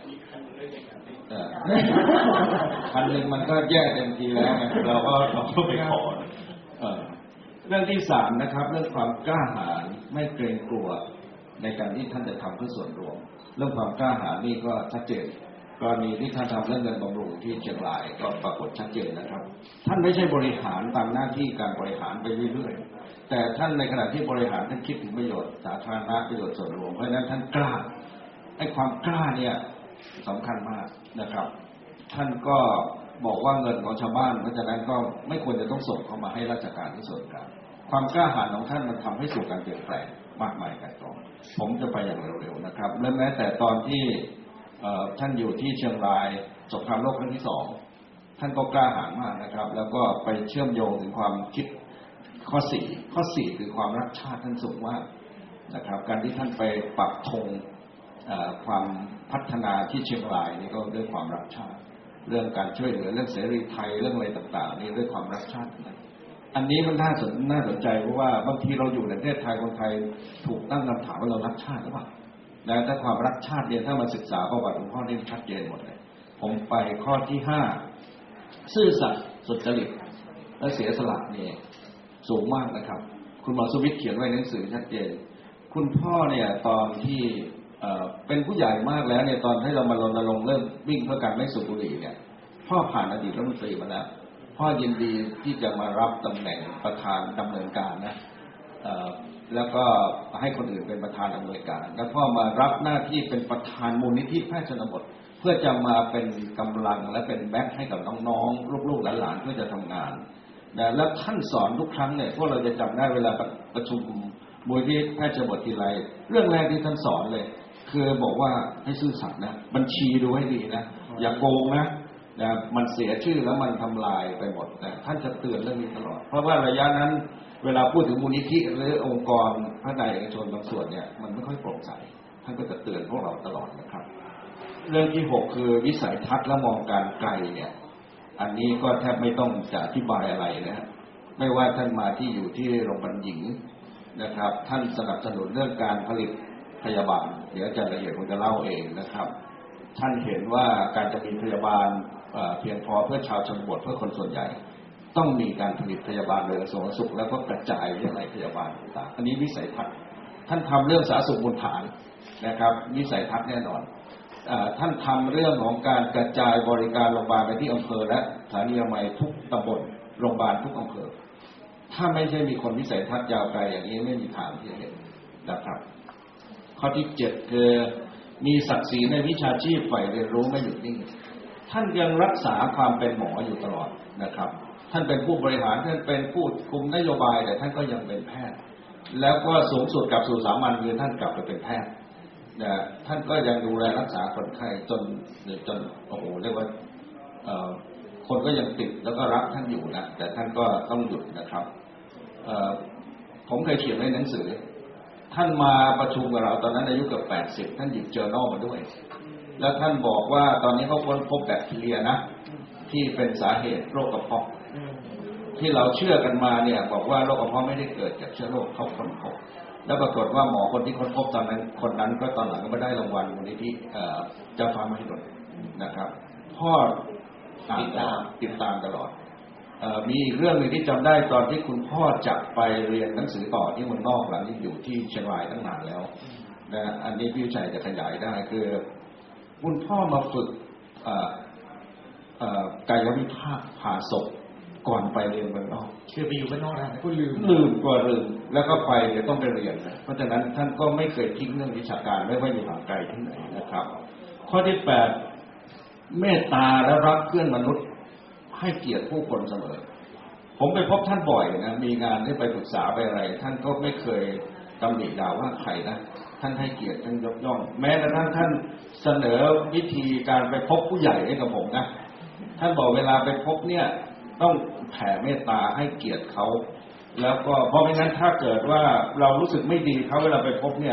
S6: คันหนึ่งมันก็แย่เต็มทีแล้วไงเราก็เราก็ไปขอเรื่องที่สามนะครับเรื่องความกล้าหาญไม่เกรงกลัวในการที่ท่านจะทำเพื่อส่วนรวมเรื่องความกล้าหาญนี่ก็ชัดเจนกรณีที่ท่านทำเรื่องเงินบำรุงที่เชียงรายก็ปรากฏชัดเจนนะครับท่านไม่ใช่บริหารตามหน้าที่การบริหารไปเรื่อยๆแต่ท่านในขณะที่บริหารท่านคิดถึงประโยชน์สาธารณะประโยชน์ส่วนรวมเพราะฉะนั้นท่านกล้าไอ้ความกล้าเนี่ยสำคัญมากนะครับท่านก็บอกว่าเงินของชาวบ้านเพราะฉะนั้นก็ไม่ควรจะต้องส่งเข้ามาให้ราชการที่ส่วนกลางความกล้าหาญของท่านมันทำให้สู่การเปลี่ยนแปลงมากมายกันต่อผมจะไปอย่างเร็วๆนะครับและแม้แต่ตอนที่ท่านอยู่ที่เชียงรายสงครามโลกครั้งที่สองท่านก็กล้าหาญมากนะครับแล้วก็ไปเชื่อมโยงถึงความคิดข้อสี่ข้อสี่คือความรักชาติท่านสูงมากนะครับการที่ท่านไปปักธงความพัฒนาที่เชียงรายนี่ก็ด้วยความรักชาติเรื่องการช่วยเหลือเรื่องเสรีไทยเรื่องอะไรต่างๆนี่ด้วยความรักชาตินะอันนี้มันน่าสนน่าสนใจเพราะว่าบางทีเราอยู่ในประเทศไทยคนไทยถูกตั้งคำถามว่าเรารักชาติหรือเปล่าแล้วถ้าความรักชาติเนี่ยถ้ามาศึกษาประวัติของพ่อนี่ชัดเจนหมดเลยผมไปข้อที่ห้าซื่อสัตย์สุจริตและเสียสละนี่สูงมากนะครับคุณหมอสุวิทย์เขียนไว้ในหนังสือชัดเจนคุณพ่อเนี่ยตอนที่เป็นผู้ใหญ่มากแล้วเนี่ยตอนที่เรามารณรงค์เริ่มวิ่งเพื่อการไม่สูบบุหรี่เนี่ยพ่อผ่านอดีตรัฐมนตรีมาแล้วพ่อยินดีที่จะมารับตำแหน่งประธานดำเนินการนะแล้วก็ให้คนอื่นเป็นประธานดำเนินการแล้วพ่อมารับหน้าที่เป็นประธานมูลนิธิแพทย์ชนบทเพื่อจะมาเป็นกำลังและเป็นแบ็คให้กับน้องๆลูกๆหลานๆเพื่อจะทำงานนะแล้วท่านสอนทุกครั้งเนี่ยพวกเราจะจำได้เวลาประชุมมูลนิธิแพทย์ชนบททีไรเรื่องแรกที่ท่านสอนเลยคือบอกว่าให้ซื่อสัตย์นะบัญชีดูให้ดีนะอย่าโกงนะนะมันเสียชื่อแล้วมันทำลายไปหมดนะท่านจะเตือนเรื่องนี้ตลอดเพราะว่าระยะนั้นเวลาพูดถึงมูลนิธิหรือองค์กรภายในเอกชนบางส่วนเนี่ยมันไม่ค่อยโปร่งใสท่านก็จะเตือนพวกเราตลอดนะครับเรื่องที่หกคือวิสัยทัศน์และมองการไกลเนี่ยอันนี้ก็แทบไม่ต้องจะอธิบายอะไรนะไม่ว่าท่านมาที่อยู่ที่โรงพยาบาลหญิงนะครับท่านสนับสนุนเรื่องการผลิตพยาบาลเดี๋ยวอาจารย์ละเอียดผมจะเล่าเองนะครับท่านเห็นว่าการจะมีพยาบาลเพียงพอเพื่อชาวชนบทเพื่อคนส่วนใหญ่ต้องมีการผลิตพยาบาลโดยกระทรวงสาธารณสุขแล้วก็กระจายเรื่องอะไรพยาบาลต่างๆอันนี้วิสัยทัศน์ท่านทำเรื่องสาธารณสุขบนฐานนะครับวิสัยทัศน์แน่นอนท่านทำเรื่องของการกระจายบริการโรงพยาบาลไปที่อำเภอและสถานีอนามัยทุกตำบลโรงพยาบาลทุกอำเภอถ้าไม่ใช่มีคนวิสัยทัศน์ยาวไกลอย่างนี้ไม่มีทางที่จะเห็นนะครับข้อที่เจ็ดคือมีศักดิ์ศรีในวิชาชีพฝ่ายเรียนรู้ไม่หยุดนิ่งท่านยังรักษาความเป็นหมออยู่ตลอดนะครับท่านเป็นผู้บริหารท่านเป็นผู้คุมนโยบายแต่ท่านก็ยังเป็นแพทย์แล้วก็สูงสุดกับสู่สามัญคือท่านกลับไปเป็นแพทย์นะท่านก็ยังดูแลรักษาคนไข้จนจนโอ้โหเรียกว่าคนก็ยังติดแล้วก็รักท่านอยู่นะแต่ท่านก็ต้องหยุดนะครับผมเคยเขียนในหนังสือท่านมาประชุมกับเราตอนนั้นอายุเกือบแปดสิบท่านหยิบเจอร์นอลมาด้วยแล้วท่านบอกว่าตอนนี้เขาค้นพบแบคทีเรียนะที่เป็นสาเหตุโรคกระเพาะที่เราเชื่อกันมาเนี่ยบอกว่าโรคกระเพาะไม่ได้เกิดจากเชื้อโรคเขาค้นพบแล้วปรากฏว่าหมอคนที่ค้นพบตอนนั้นคนนั้นก็ตอนหลังก็ไม่ได้รางวัลมูลนิธิเจ้าฟ้ามหิดลนะครับพ่อติดตามติดตามตลอดมีอีกเรื่องนึงที่จำได้ตอนที่คุณพ่อจะไปเรียนหนังสือต่อที่เมืองนอกหลังที่อยู่ที่เชียงรายตั้งนานแล้วนะอันนี้พี่ชัยจะขยายได้คือคุณพ่อมาฝึกกายวิภาคผ่าศพก่อนไปเรียนเมืองนอก
S2: คือไปอยู่เมืองนอกนะก็ลืม
S6: ลืมกว่าลืมแล้วก็ไปเดี๋ยวต้องไปเรียนนะเพราะฉะนั้นท่านก็ไม่เคยทิ้งเรื่องวิชาการไม่ว่าอยู่ห่างไกลที่ไหนนะครับข้อที่แปดเมตตาและรักเพื่อนมนุษย์ให้เกียรติผู้คนเสมอผมไปพบท่านบ่อยนะมีงานที่ไปปรึกษาไปอะไรท่านก็ไม่เคยตำหนิด่าว่าใครนะท่านให้เกียรติท่านยกย่องแม้กระทั่งท่านเสนอวิธีการไปพบผู้ใหญ่ให้กับผมนะท่านบอกเวลาไปพบเนี่ยต้องแผ่เมตตาให้เกียรติเขาแล้วก็เพราะไม่งั้นถ้าเกิดว่าเรารู้สึกไม่ดีเขาเวลาไปพบเนี่ย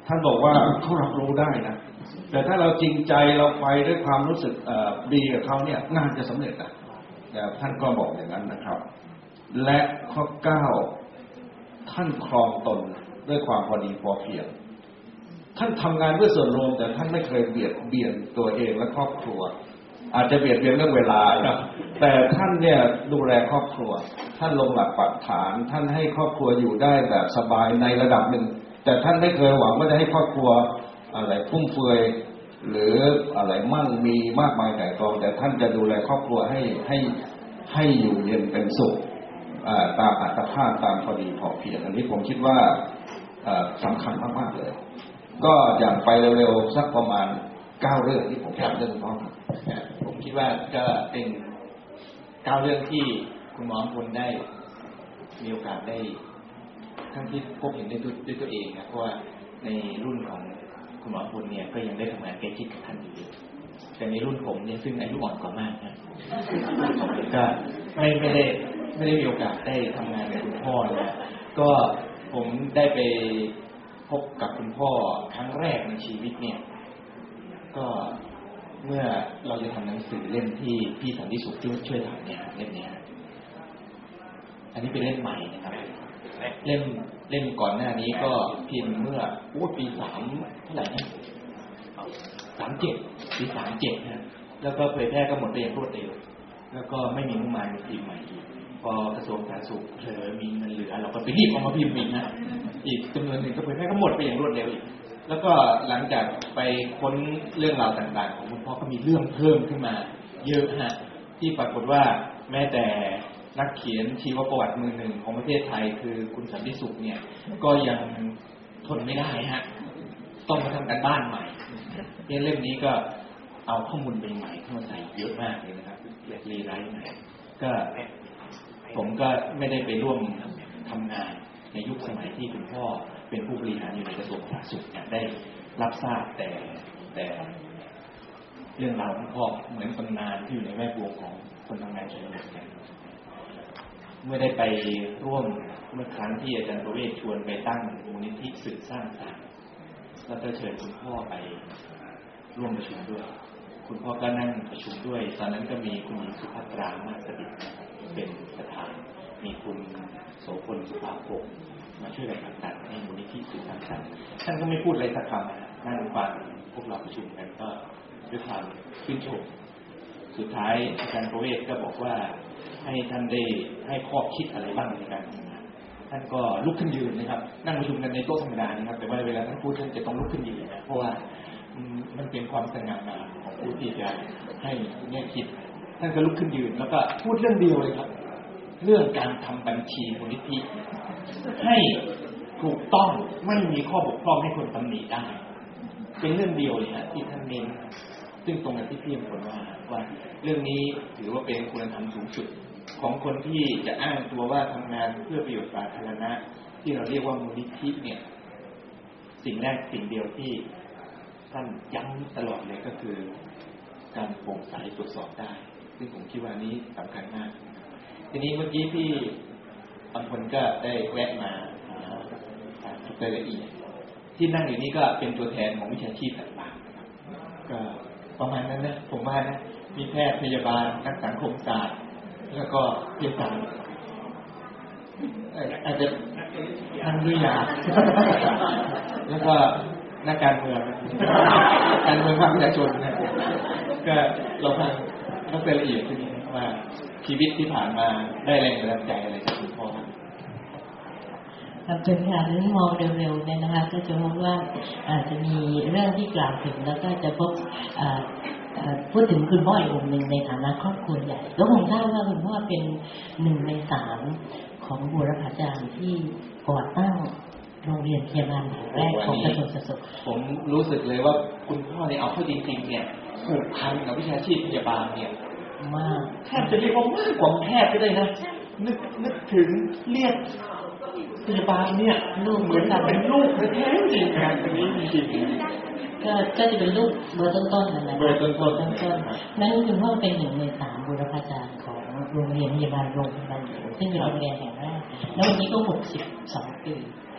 S6: ท่านบอกว่าเขารับรู้ได้นะแต่ถ้าเราจริงใจเราไปด้วยความรู้สึกดีกับเขาเนี่ยงานจะสำเร็จนะท่านก็บอกอย่างนั้นนะครับและข้อเก้าท่านครองตนด้วยความพอดีพอเพียงท่านทำงานเพื่อส่วนรวมแต่ท่านไม่เคยเบียดเบียนตัวเองและครอบครัวอาจจะเบียดเบียนเรื่องเวลาครับแต่ท่านเนี่ยดูแลครอบครัวท่านลงหลักปักฐานท่านให้ครอบครัวอยู่ได้แบบสบายในระดับหนึ่งแต่ท่านไม่เคยหวังว่าจะให้ครอบครัวอะไรฟุ่มเฟือยหรืออะไรมั่งมีมากมายไก่กองแต่ท่านจะดูแลครอบครัวให้ให้ให้อยู่เย็นเป็นสุขตามอัตภาพตามพอดีพอเพียงอันนี้ผมคิดว่าสำคัญมากๆเลยก็อย่างไปเร็วๆสักประมาณเก้าเรื่องที่ผมอยากเรื่องน้อง
S2: ผมคิดว่าก็เป็นเก้าเรื่องที่คุณหมอพลได้มีโอกาสได้ทั้งที่พบเห็นได้ด้วยตัวเองนะเพราะว่าในรุ่นของคุณหมอพลเนี่ยก็ยังได้ทำงานใกล้ชิดกับท่านอยู่แต่ในรุ่นผมเนี่ยซึ่งอายุอ่อนกว่ามากนะก็ไม่ไม่ได้ไม่ได้มีโอกาสได้ทำงานกับคุณพ่อนะก็ผมได้ไปพบกับคุณพ่อครั้งแรกในชีวิตเนี่ยก็เมื่อเราจะทำหนังสือเล่มที่พี่สันติสุขช่วยทำเนี่ยเล่มนี้อันนี้เป็นเล่มใหม่นะครับเล่มเล่มก่อนหน้านี้ก็พิมพ์เมื่อโอ้ปีสามเท่าไหร่นะสามเจ็ดปีสามเจ็ดนะแล้วก็เผยแพร่ก็หมดไปอย่างรวดเร็วแล้วก็ไม่มีมุ่งหมายในพิมพ์ใหม่อีกพอกระทรวงสาธารณสุขเผลอมีเงินเหลือเราก็ไปรีบออกมาพิมพ์อีกนะอีกจำนวนหนึ่งก็เผยแพร่ก็หมดไปอย่างรวดเร็วอีกแล้วก็หลังจากไปค้นเรื่องราวต่างๆของคุณพ่อก็มีเรื่องเพิ่มขึ้นมาเยอะฮะที่ปรากฏว่าแม้แต่นักเขียนชีวประวัติมือหนึ่งของประเทศไทยคือคุณสันติสุขเนี่ยก็ยังทนไม่ได้ฮะต้องมาทำการบ้านใหม่เนี่ยเล่มนี้ก็เอาข้อมูลใหม่เข้ามาใส่เยอะมากเลยนะครับเรียกรีไรท์ใหม่ก็ผมก็ไม่ได้ไปร่วมทำงานในยุคสมัยที่คุณพ่อเป็นผู้บริหารอยู่ในกระทรวงสาธารณสุขเนี่ยได้รับทราบแต่แต่เรื่องราวของพ่อเหมือนตำนานที่อยู่ในแวดวงของคนทำงานชนบทกันเมื่อได้ไปร่วมเมื่อครั้งที่อาจารย์ประเวศชวนไปตั้งมูลนิธิสื่อสร้างสรรค์แล้วก็เชิญคุณพ่อไปร่วมประชุมด้วยคุณพ่อก็นั่งประชุมด้วยตอนนั้นก็มีคุณหญิงสุภัตรามาศดิษฐ์เป็นประธานมีคุณโสพลสุภาภพมาช่วยกันผลักดันให้มูลนิธิสื่อสร้างสรรค์ท่านก็ไม่พูดอะไรสักคำนั่งฟังพวกเราประชุมกันก็ด้วยความชื่นชมสุดท้ายอาจารย์ประเวศก็บอกว่าให้ท่านได้ให้ข้อคิดอะไรบ้างในการทำงานท่านก็ลุกขึ้นยืนนะครับนั่งประชุมกันในโต๊ะธรรมดานะครับแต่ว่าเวลาท่านพูดท่านจะต้องลุกขึ้นยืนนะเพราะว่ามันเป็นความสง่างามของผู้ที่จะให้แง่คิดท่านก็ลุกขึ้นยืนแล้วก็พูดเรื่องเดียวเลยครับเรื่องการทำบัญชีมูลนิธิให้ถูกต้องไม่มีข้อบกพร่องให้คนตำหนิได้เป็นเรื่องเดียวเลยฮะที่ท่านเน้นซึ่งตรงกับที่พี่ผลว่าว่าเรื่องนี้ถือว่าเป็นคุณธรรมสูงสุดของคนที่จะอ้างตัวว่าทำงานเพื่อประโยชน์สาธารณะที่เราเรียกว่ามูลนิธิเนี่ยสิ่งแรกสิ่งเดียวที่ท่านย้ำตลอดเลยก็คือการโปร่งใสตรวจสอบได้ซึ่งผมคิดว่านี้สำคัญมากทีนี้เมื่อกี้ที่บางคนก็ได้แวะมาทุกรายละเอียดที่นั่งอยู่นี่ก็เป็นตัวแทนของวิชาชีพต่างๆก็ประมาณนั้นนะผมว่านะมีแพทย์พยาบาลนักสังคมศาสตร์แล้วก็เภสัชอาจจะทางด้วยยาแล้วก็นักการเมืองการเมืองภาคประชาชนนะก็เราฟังต้องรายละเอียดที่นี่ว่าชีวิตที่ผ่านมาได้แรงบันดาลใจอะไรจากคุณพ่อ
S7: ครับเป็นค่ะนั้นมองเร็วๆเนี่ยนะคะก็จะพบว่าอาจจะมีเรื่องที่กล่าวถึงแล้วก็จะพบพูดถึงคุณพ่ออีกองค์หนึ่งในฐานะครอบครัวใหญ่ก็คงทราบว่าคุณพ่อเป็นหนึ่งในสามของบูรพาจารย์ที่ก่อตั้งโรงเรียนพยาบาลแห่งแรกของกระทรวงสาธารณสุข
S2: ผมรู้สึกเลยว่าคุณพ่อเนี่ยเอาเข้าจริงๆเนี่ยผูกพันกับวิชาชีพพยาบาลเนี่ย
S7: มาก
S2: แทบจะเรียกว่ามากกว่าแพทย์ก็ได้นะนึกนึกถึงเรียกพยาบาลเนี่ยลูกเหมือนกับเป็นลูกแท้ๆจริงงานตรงนี้จริงๆ
S7: ก็ก็จะเป็นลูกเบอร์ต้นๆนั่นแหละ
S2: เบอร์ต้นๆ
S7: ต้นๆนั้นคุณพ่อเป็นหนึ่งในสามบูรพาจารย์ของโรงเรียนพยาบาลโรงพยาบาลซึ่งเป็นโรงเรียนแห่งแรกแล้ววันนี้ก็หกสิบสองปี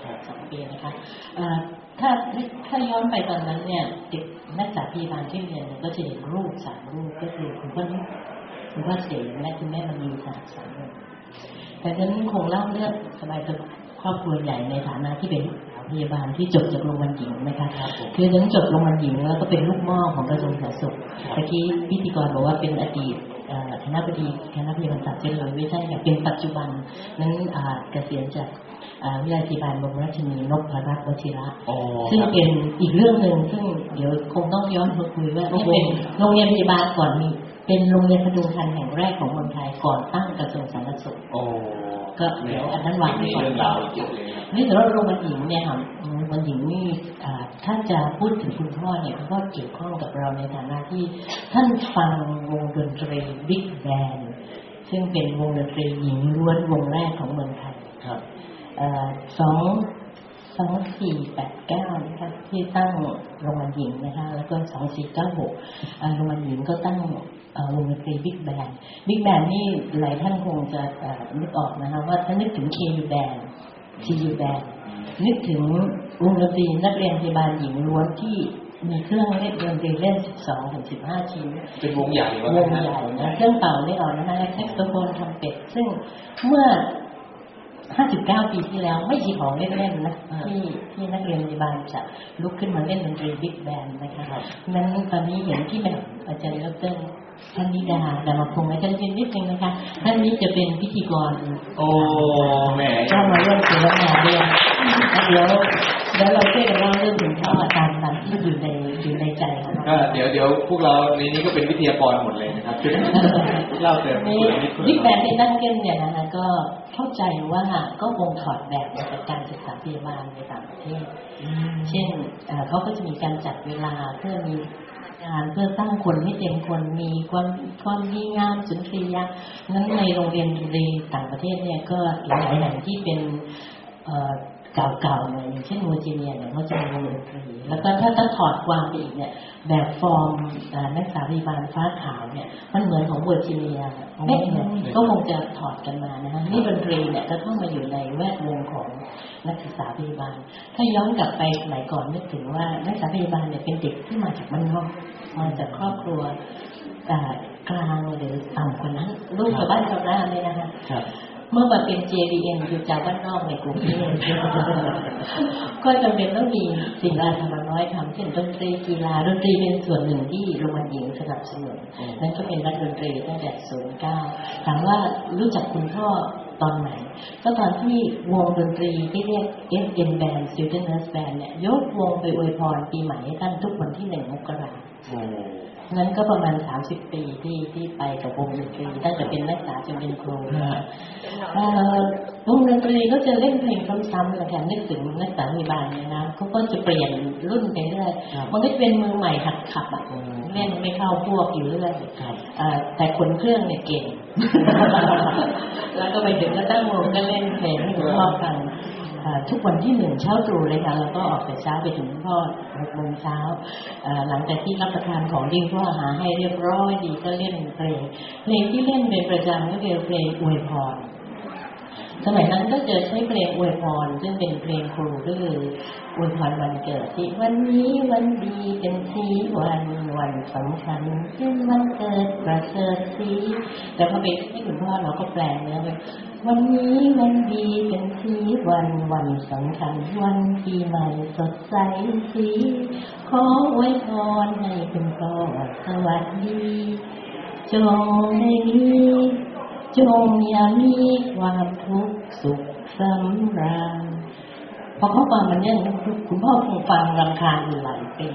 S7: สองปีนะคะถ้าถ้าย้อนไปตอนนั้นเนี่ยเด็กนักศึกษาพยาบาลที่เรียนก็จะเห็นรูปสามรูปก็คือคุณพ่อคุณพ่อเสมและคุณแม่มณีสามสามรูปแต่ฉันคงเล่าเรื่องสบายตัวครอบครัวใหญ่ในฐานะที่เป็นพยาบาลที่จบจากโรงพยาบาลหญิงนะคะคือฉันจบโรงพยาบาลหญิงแล้วก็เป็นลูกหม้อของกระทรวงสาธารณสุขเมื่อกี้พิธีกรบอกว่าเป็นอดีตคณะบดีคณะพยาบาลศาสตร์เจริญไม่ใช่ค่ะเป็นปัจจุบันนั้นเกษียณจากวิทยาลัยพยาบาลบรมราชินีนพรัตน์วชิระซึ่งเป็นอีกเรื่องหนึ่งซึ่งเดี๋ยวคงต้องย้อนมาคุยว่านี่เป็นโรงเรียนพยาบาลก่อนมีเป็นโรงเรียนพดุงครรภ์แห่งแรกของเมืองไทยก่อนตั้งกระทรวงสาธารณสุขก็เดี๋ยวอันนั้นวางไว้ก่อนนี่แต่ว่าโรงพยาบาลหญิงเนี่ยค่ะโรงพยาบาลหญิงนี่ถ้าจะพูดถึงคุณพ่อเนี่ยคุณพ่อเกี่ยวข้องกับเราในฐานะที่ท่านฟังวงดนตรีบิ๊กแบนด์ซึ่งเป็นวงดนตรีหญิงล้วนวงแรกของเมืองไทยครับสองสองสี่แปดเก้านะคะที่ตั้งโรงพยาบาลหญิงนะคะแล้วก็สองสี่เก้าหกโรงพยาบาลหญิงก็ตั้งวงดนตรีบิ๊กแบนด์บิ๊กแบนด์นี่หลายท่านคงจะนึกออกนะคะว่าถ้านึกถึง เค ยู Band ที ยู Band นึกถึงวงดนตรีนักเรียนพยาบาลหญิงล้วนที่มีเครื่องเล่นดนตรีเล่นสิบสองถึงสิบห้าชิ้น
S2: เป็นวงใหญ่ว
S7: งใหญ่นะเครื่องเป่านี่ออกนะคะแซกโซโฟนทำเป็ดซึ่งเมื่อห้าสิบเก้าปีที่แล้วไม่ใช่ของเล่นๆนะที่ที่นักเรียนพยาบาลจะลุกขึ้นมาเล่นดนตรีบิ๊กแบนด์นะคะนั้นตอนนี้เห็นที่แบบอาจารย์ดร.ท่านนิดาดามาพงศ์อาจารย์เย็นนิดนึงนะคะท่านนี้จะเป็นพิธีกร
S2: โอ้แหม
S7: เข้ามาร่วมเสวนาด้วยเดี๋ยวแล้วเราช่วยกันเล่าเรื่องถึงเขาอาการตามที่อยู่ในอยู่ในใจของเรา
S2: เดี๋ยวเดี๋ยวพวกเราในนี้ก็เป็นวิทยากรหมดเลยนะครับเล่าเติม
S7: นี่บิ๊กแบนด์ที่นั่งเล่นเนี่ยนะคะก็เข้าใจว่าก็วงถอดแบบมาจากการศึกษาพยาบาลในต่างประเทศเช่นเขาก็จะมีการจัดเวลาเพื่อมีงานเพื่อตั้งคนให้เต็มคนมีความความดีงามสุนทรียะนั้นในโรงเรียนในต่างประเทศเนี่ยก็หลายแห่งที่เป็นเก่าๆหน่อยอย่างเช่นเวอร์จิเนียเนี่ยเขาจะมีวงดนตรีแล้วก็ถ้าถ้าถอดความไปอีกเนี่ยแบบฟอร์มนักศึกษาพยาบาลฟ้าขาวเนี่ยมันเหมือนของเวอร์จิเนียไม่เหมือนก็คงจะถอดกันมานะคะนี่ดนตรีเนี่ยก็เข้ามาอยู่ในแวดวงของนักศึกษาพยาบาลถ้าย้อนกลับไปสมัยก่อนนึกถึงว่านักศึกษาพยาบาลเนี่ยเป็นเด็กที่มาจากบ้านนอกมาจากครอบครัวกลางหรือต่ำกว่านั้นลูกชาวบ้านชาวนาเลยนะคะเมื่อมาเป็น เจ ดี เอ็น คือจากบ้านนอกในกรุงเทพก็จำเป็นต้องมีสิ่งอะไรทำน้อยทำเช่นดนตรีกีฬาดนตรีเป็นส่วนหนึ่งที่โรงพยาบาลหญิงสนับสนุนนั่นก็เป็นนักดนตรีตั้งแต่ศูนย์เก้าถามว่ารู้จักคุณพ่อตอนไหนก็ตอนที่วงดนตรีที่เรียก เอฟ เอ็น Band Student Nurse Band เนี่ยยกวงไปอวยพรปีใหม่ให้ท่านทุกวันที่หนึ่งมกราคมนั้นก็ประมาณสามสิบปีที่ที่ไปกับวงดนตรีตั้งแต่เป็นนักศึกษาจนเป็นครูวงดนตรีก็จะเล่นเพลงซ้ำๆนะคะนึกถึงนักศึกษาพยาบาลเนี่ยนะเขาก็จะเปลี่ยนรุ่นไปเรื่อยมันก็เป็นมือใหม่หัดขับอ่ะเล่นไม่เข้าพวกอยู่เรื่อยแต่ขนเครื่องเนี่ยเก่งแล้วก็ไปถึงก็ตั้งวงก็เล่นเพลงให้คุณพ่อฟังทุกวันที่หนึ่งเช้าตรู่เลยค่ะแล้วก็ออกแต่เช้าไปถึงพ่อหกโมงเช้าหลังจากที่รับประทานของที่พ่อหาให้เรียบร้อยดีก็เล่นเพลงเพลงที่เล่นเป็นประจำก็คือเพลงอวยพรสมัยนั้นก็จะใช้เพลงอวยพรซึ่งเป็นเพลงครูก็คืออวยพรวันเกิดที่วันนี้วันดีเป็นสีวันวันสำคัญเป็นวันเกิดประเสริฐสีแต่พอไปให้คุณพ่อเราก็แปลงเนื้อไปวันนี้วันดีเป็นสีวันวันสำคัญวันปีใหม่สดใสสีขออวยพรให้คุณพ่อสวัสดีจงได้มีจงอย่ามีความทุกข์สุขสำราญพอเขาฟังมันเนี่ยคุณพ่อคงฟังรำคาญอยู่หลายปี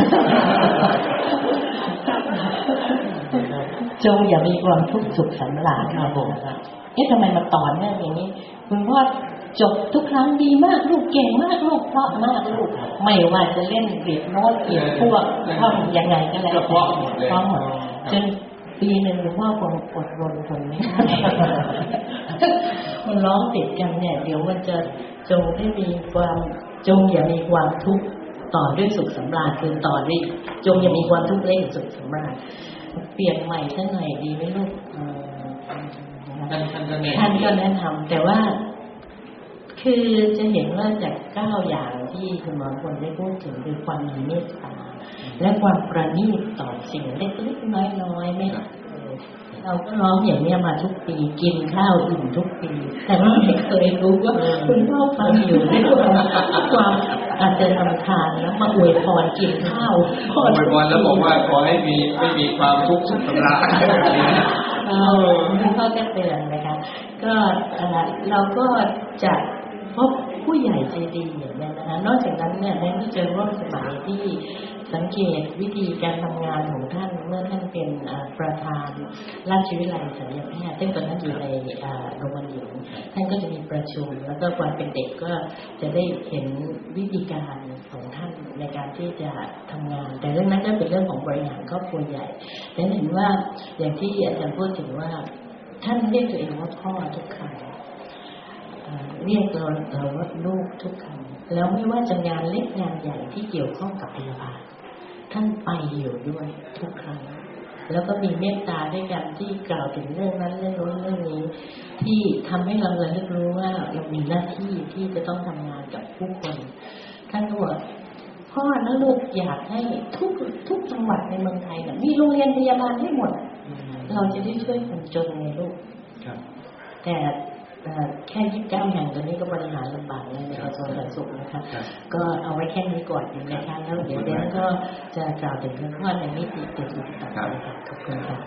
S7: จงอย่ามีความทุกข์สุขสำราญครับผมเอ๊ะทำไมมาต่อเนื่องอย่างนี้คุณพ่อจบทุกครั้งดีมากลูกเก่งมากลูกเพราะมากลูกไม่ว่าจะเล่นเบียดโน้ตเบียดพวกท่องยังไงก็แล้วแต่เพราะหมดจนปีหนึ่งหรือว่าคงอดรนทนไม่ได้มันร้องติดกันเนี่ยเดี๋ยวมันจะจงให้มีความจงอย่ามีความทุกข์ต่อด้วยสุขสำราญคือต่อด้วยจงอย่ามีความทุกข์เล่นสุขสำราญเปลี่ยนใหม่ซะหน่อยดีไหมลูกท่านท่านก็แนะนำแต่ว่าคือจะเห็นว่าจากเก้าอย่างที่คุณหมอคนได้พูดถึงคือความมีเมตตาและความประณีตต่อสิ่งเล็กๆน้อยๆไม่เราก็ร้องอย่างนี้มาทุกปีกินข้าวอิ่มทุกปีแต่ว่าไม่เคยรู้ว่าคุณพ่อฟังอยู่ด้วยความอาจจะรำคาญแล้วมาอวยพรกินข้าว
S6: อวยพรแล้วบอกว่าขอให้มีไม่มีความทุกข์สุขสำราญ
S7: เออคุณพ่อก็เตือนนะคะก็เราก็จะพบผู้ใหญ่ใจดีอย่างนี้นะคะนอกจากนั้นเนี่ยในที่เจอร่วมสมัยที่สังเกตวิธีการทำงานของท่านเมื่อท่านเป็นประธานราชวิทยาลัยศัลยแพทย์ซึ่งตอนนั้นอยู่ในโรงพยาบาลหญิงท่านก็จะมีประชุมแล้วก็ความเป็นเด็กก็จะได้เห็นวิธีการของท่านในการที่จะทำงานแต่เรื่องนั้นก็เป็นเรื่องของบริหารครอบครัวใหญ่และเห็นว่าอย่างที่อาจารย์พูดถึงว่าท่านเรียกตัวเองว่าพ่อทุกครั้งเรียกเราเราว่าลูกทุกครั้งแล้วไม่ว่าจะงานเล็กงานใหญ่ที่เกี่ยวข้องกับพยาบาลท่านไปอยู่ด้วยทุกครั้งแล้วก็มีเมตตาด้วยกันที่กล่าวถึงเรื่องนั้นเรื่องโน้นเรื่องนี้ที่ทำให้เราระลึกรู้ว่าเรามีหน้าที่ที่จะต้องทำงานกับผู้คนท่านก็บอกพ่อและลูกอยากให้ทุกทุกจังหวัดในเมืองไทยเนี่ยมีโรงเรียนพยาบาลให้หมดเราจะได้ช่วยคนจนไงลูกแต่แค่ยี่สิบเก้าแห่งตอนนี้ก็บริหารลำบากเลยในกระทรวงสาธารณสุขนะคะก็เอาไว้แค่นี้ก่อนนะคะแล้วเดี๋ยวเดี๋ยวก็จะกล่าวถึงเรื่องข้อในมิติเศรษฐกิจต่างๆค่ะขอบคุณค่ะ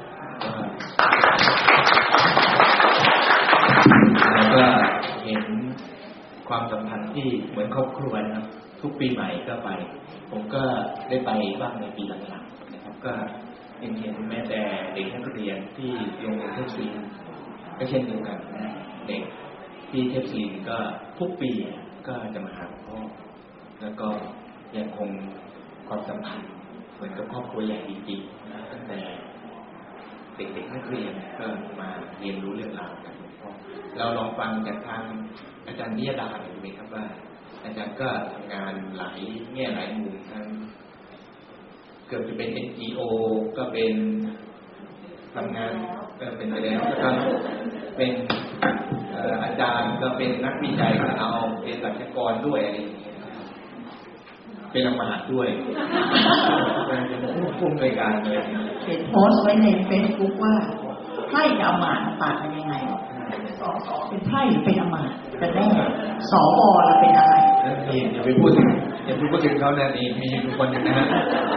S2: แล้วก็เห็นความสัมพันธ์ที่เหมือนครอบครัวนะครับทุกปีใหม่ก็ไปผมก็ได้ไปบ้างในปีหลังๆนะครับก็เห็นเห็นแม้แต่เด็กนักเรียนที่โรงเรียนเทพศรีก็เช่นเดียวกันนะเด็กที่เทพศรีก็ทุกปีก็จะมาหาพ่อแล้วก็ยังคงความสัมพันธ์เหมือนกับครอบครัวใหญ่จริงๆนะตั้งแต่เด็กๆนักเรียนก็มาเรียนรู้เรื่องราวกันพ่อเราลองฟังจากทางอาจารย์นิยดาหน่อยไหมครับว่าอาจารย์ก็ทำงานหลายแง่หลายมุมทั้งเกือบจะเป็น เอ็น จี โอ ก็เป็นทำงานก็เป็นไปแล้วก็เป็นอาจารย์ก็เป็นนักวิจัยก็เอาเป็นสัชกรด้วยอะไรอย่างเงี้ยเป็นอมาตย์ด้วยเป็นผู้คุมรายการเลย
S5: เขียนโพสต์ไว้ในเฟซบุ๊กว่าไพ่กับอมาตย์ต่างกันยังไงเป็นไพ่หรือเป็นอมาตย์แต่แน่สวเราเป็นอะไร
S2: นี่อย่าไปพูดถึงอย่าไปพูดถึงเขานะนี่มีทุกคนนะฮะ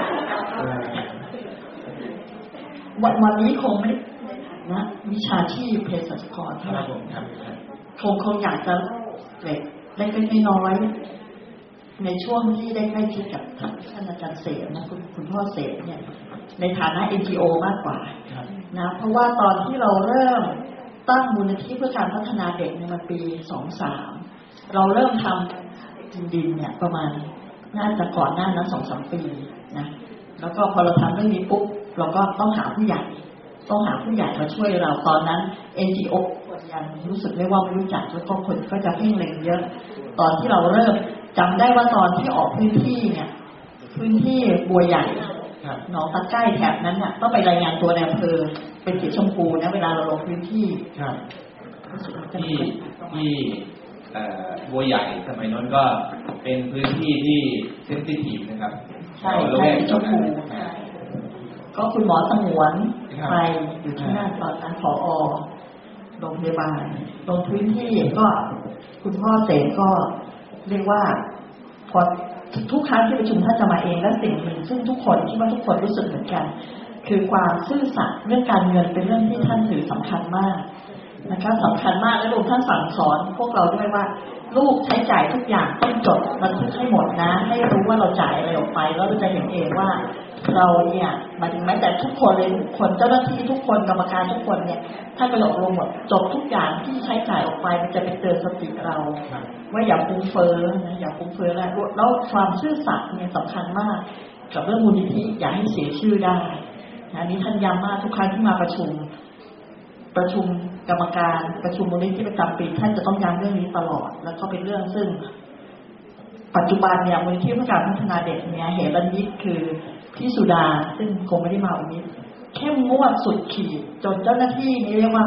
S5: วันวันนี้คงไม่นะวิชาชีพเภสัชกรเท่าไหร่คงคงอยากจะเล็กเล็กๆน้อยๆในช่วงที่ได้ใกล้ชิดกับท่านอาจารย์เสมนะคุณคุณพ่อเสมเนี่ยในฐานะ เอ็น จี โอ มากกว่านะเพราะว่าตอนที่เราเริ่มตั้งมูลนิธิเพื่อการพัฒนาเด็กในปีสองสามเราเริ่มทำดินเนี่ยประมาณน่าจะก่อนหน้านั้น สองสาม ปีนะแล้วก็พอเราทำเรื่องนี้ปุ๊บเราก็ต้องหาผู้ใหญ่ต้องหาผู้ใหญ่มาช่วยเราตอนนั้น เอ็น จี โอ ยังรู้สึกไม่ว่าไม่รู้จักแล้วก็คนก็จะเพ่งเล็งเยอะตอนที่เราเริ่มจำได้ว่าตอนที่ออกพื้นที่เนี่ยพื้นที่บัวใหญ่หนองตะไคร้แถบนั้นเนี่ยต้องไปรายงานตัวในอำเภอเป็นสีชมพูนะเวลาเราลงพื้นที่
S2: ที่ที่บัวใหญ่สมัยนั้นก็เป็นพื้นที่ที่เซนซิทีฟนะครับ
S5: ใช่ใช่สีชมพูก็คุณหมอสงวนไปอยู่ที่นั่นตอนนั้นผอ.โรงพยาบาลลงพื้นที่ก็คุณพ่อเสกก็เรียกว่าพอทุกครั้งที่ประชุมท่านจะมาเองและสิ่งหนึ่งซึ่งทุกคนคิดว่าทุกคนรู้สึกเหมือนกันคือความซื่อสัตย์เรื่องการเงินเป็นเรื่องที่ท่านถือสำคัญมากนะคะสำคัญมากและรวมท่านสั่งสอนพวกเราด้วยว่าลูกใช้จ่ายทุกอย่างต้องจดบันทึกให้หมดนะให้รู้ว่าเราจ่ายอะไรออกไปแล้วเราจะเห็นเองว่าเราเนี่ยมาถึงแม้แต่ทุกคนเลยคนเจ้าหน้าที่ทุกคนกรรมการทุกคนเนี่ยท่านไปอบรมหมดจบทุกอย่างที่ใช้จ่ายออกไปมันจะเป็นเตือนสติเราว่าอย่าฟุ้งเฟ้อนะอย่าฟุ้งเฟ้อแล้วแล้วความซื่อสัตย์เนี่ยสำคัญมากกับเรื่องมูลนิธิอย่าให้เสียชื่อได้อันนี้ท่านย้ำมากทุกครั้งที่มาประชุมประชุมกรรมการประชุมมูลนิธิประจำปีท่านจะต้องย้ำเรื่องนี้ตลอดแล้วก็เป็นเรื่องซึ่งปัจจุบันเนี่ยมูลนิธิเพื่อการพัฒนาเด็กเนี่ยเหตุนิดคือพี่สุดาซึ่งคงไม่ได้มาวันนี้เข้มงวดสุดขีดจนเจ้าหน้าที่นี่เรียกว่า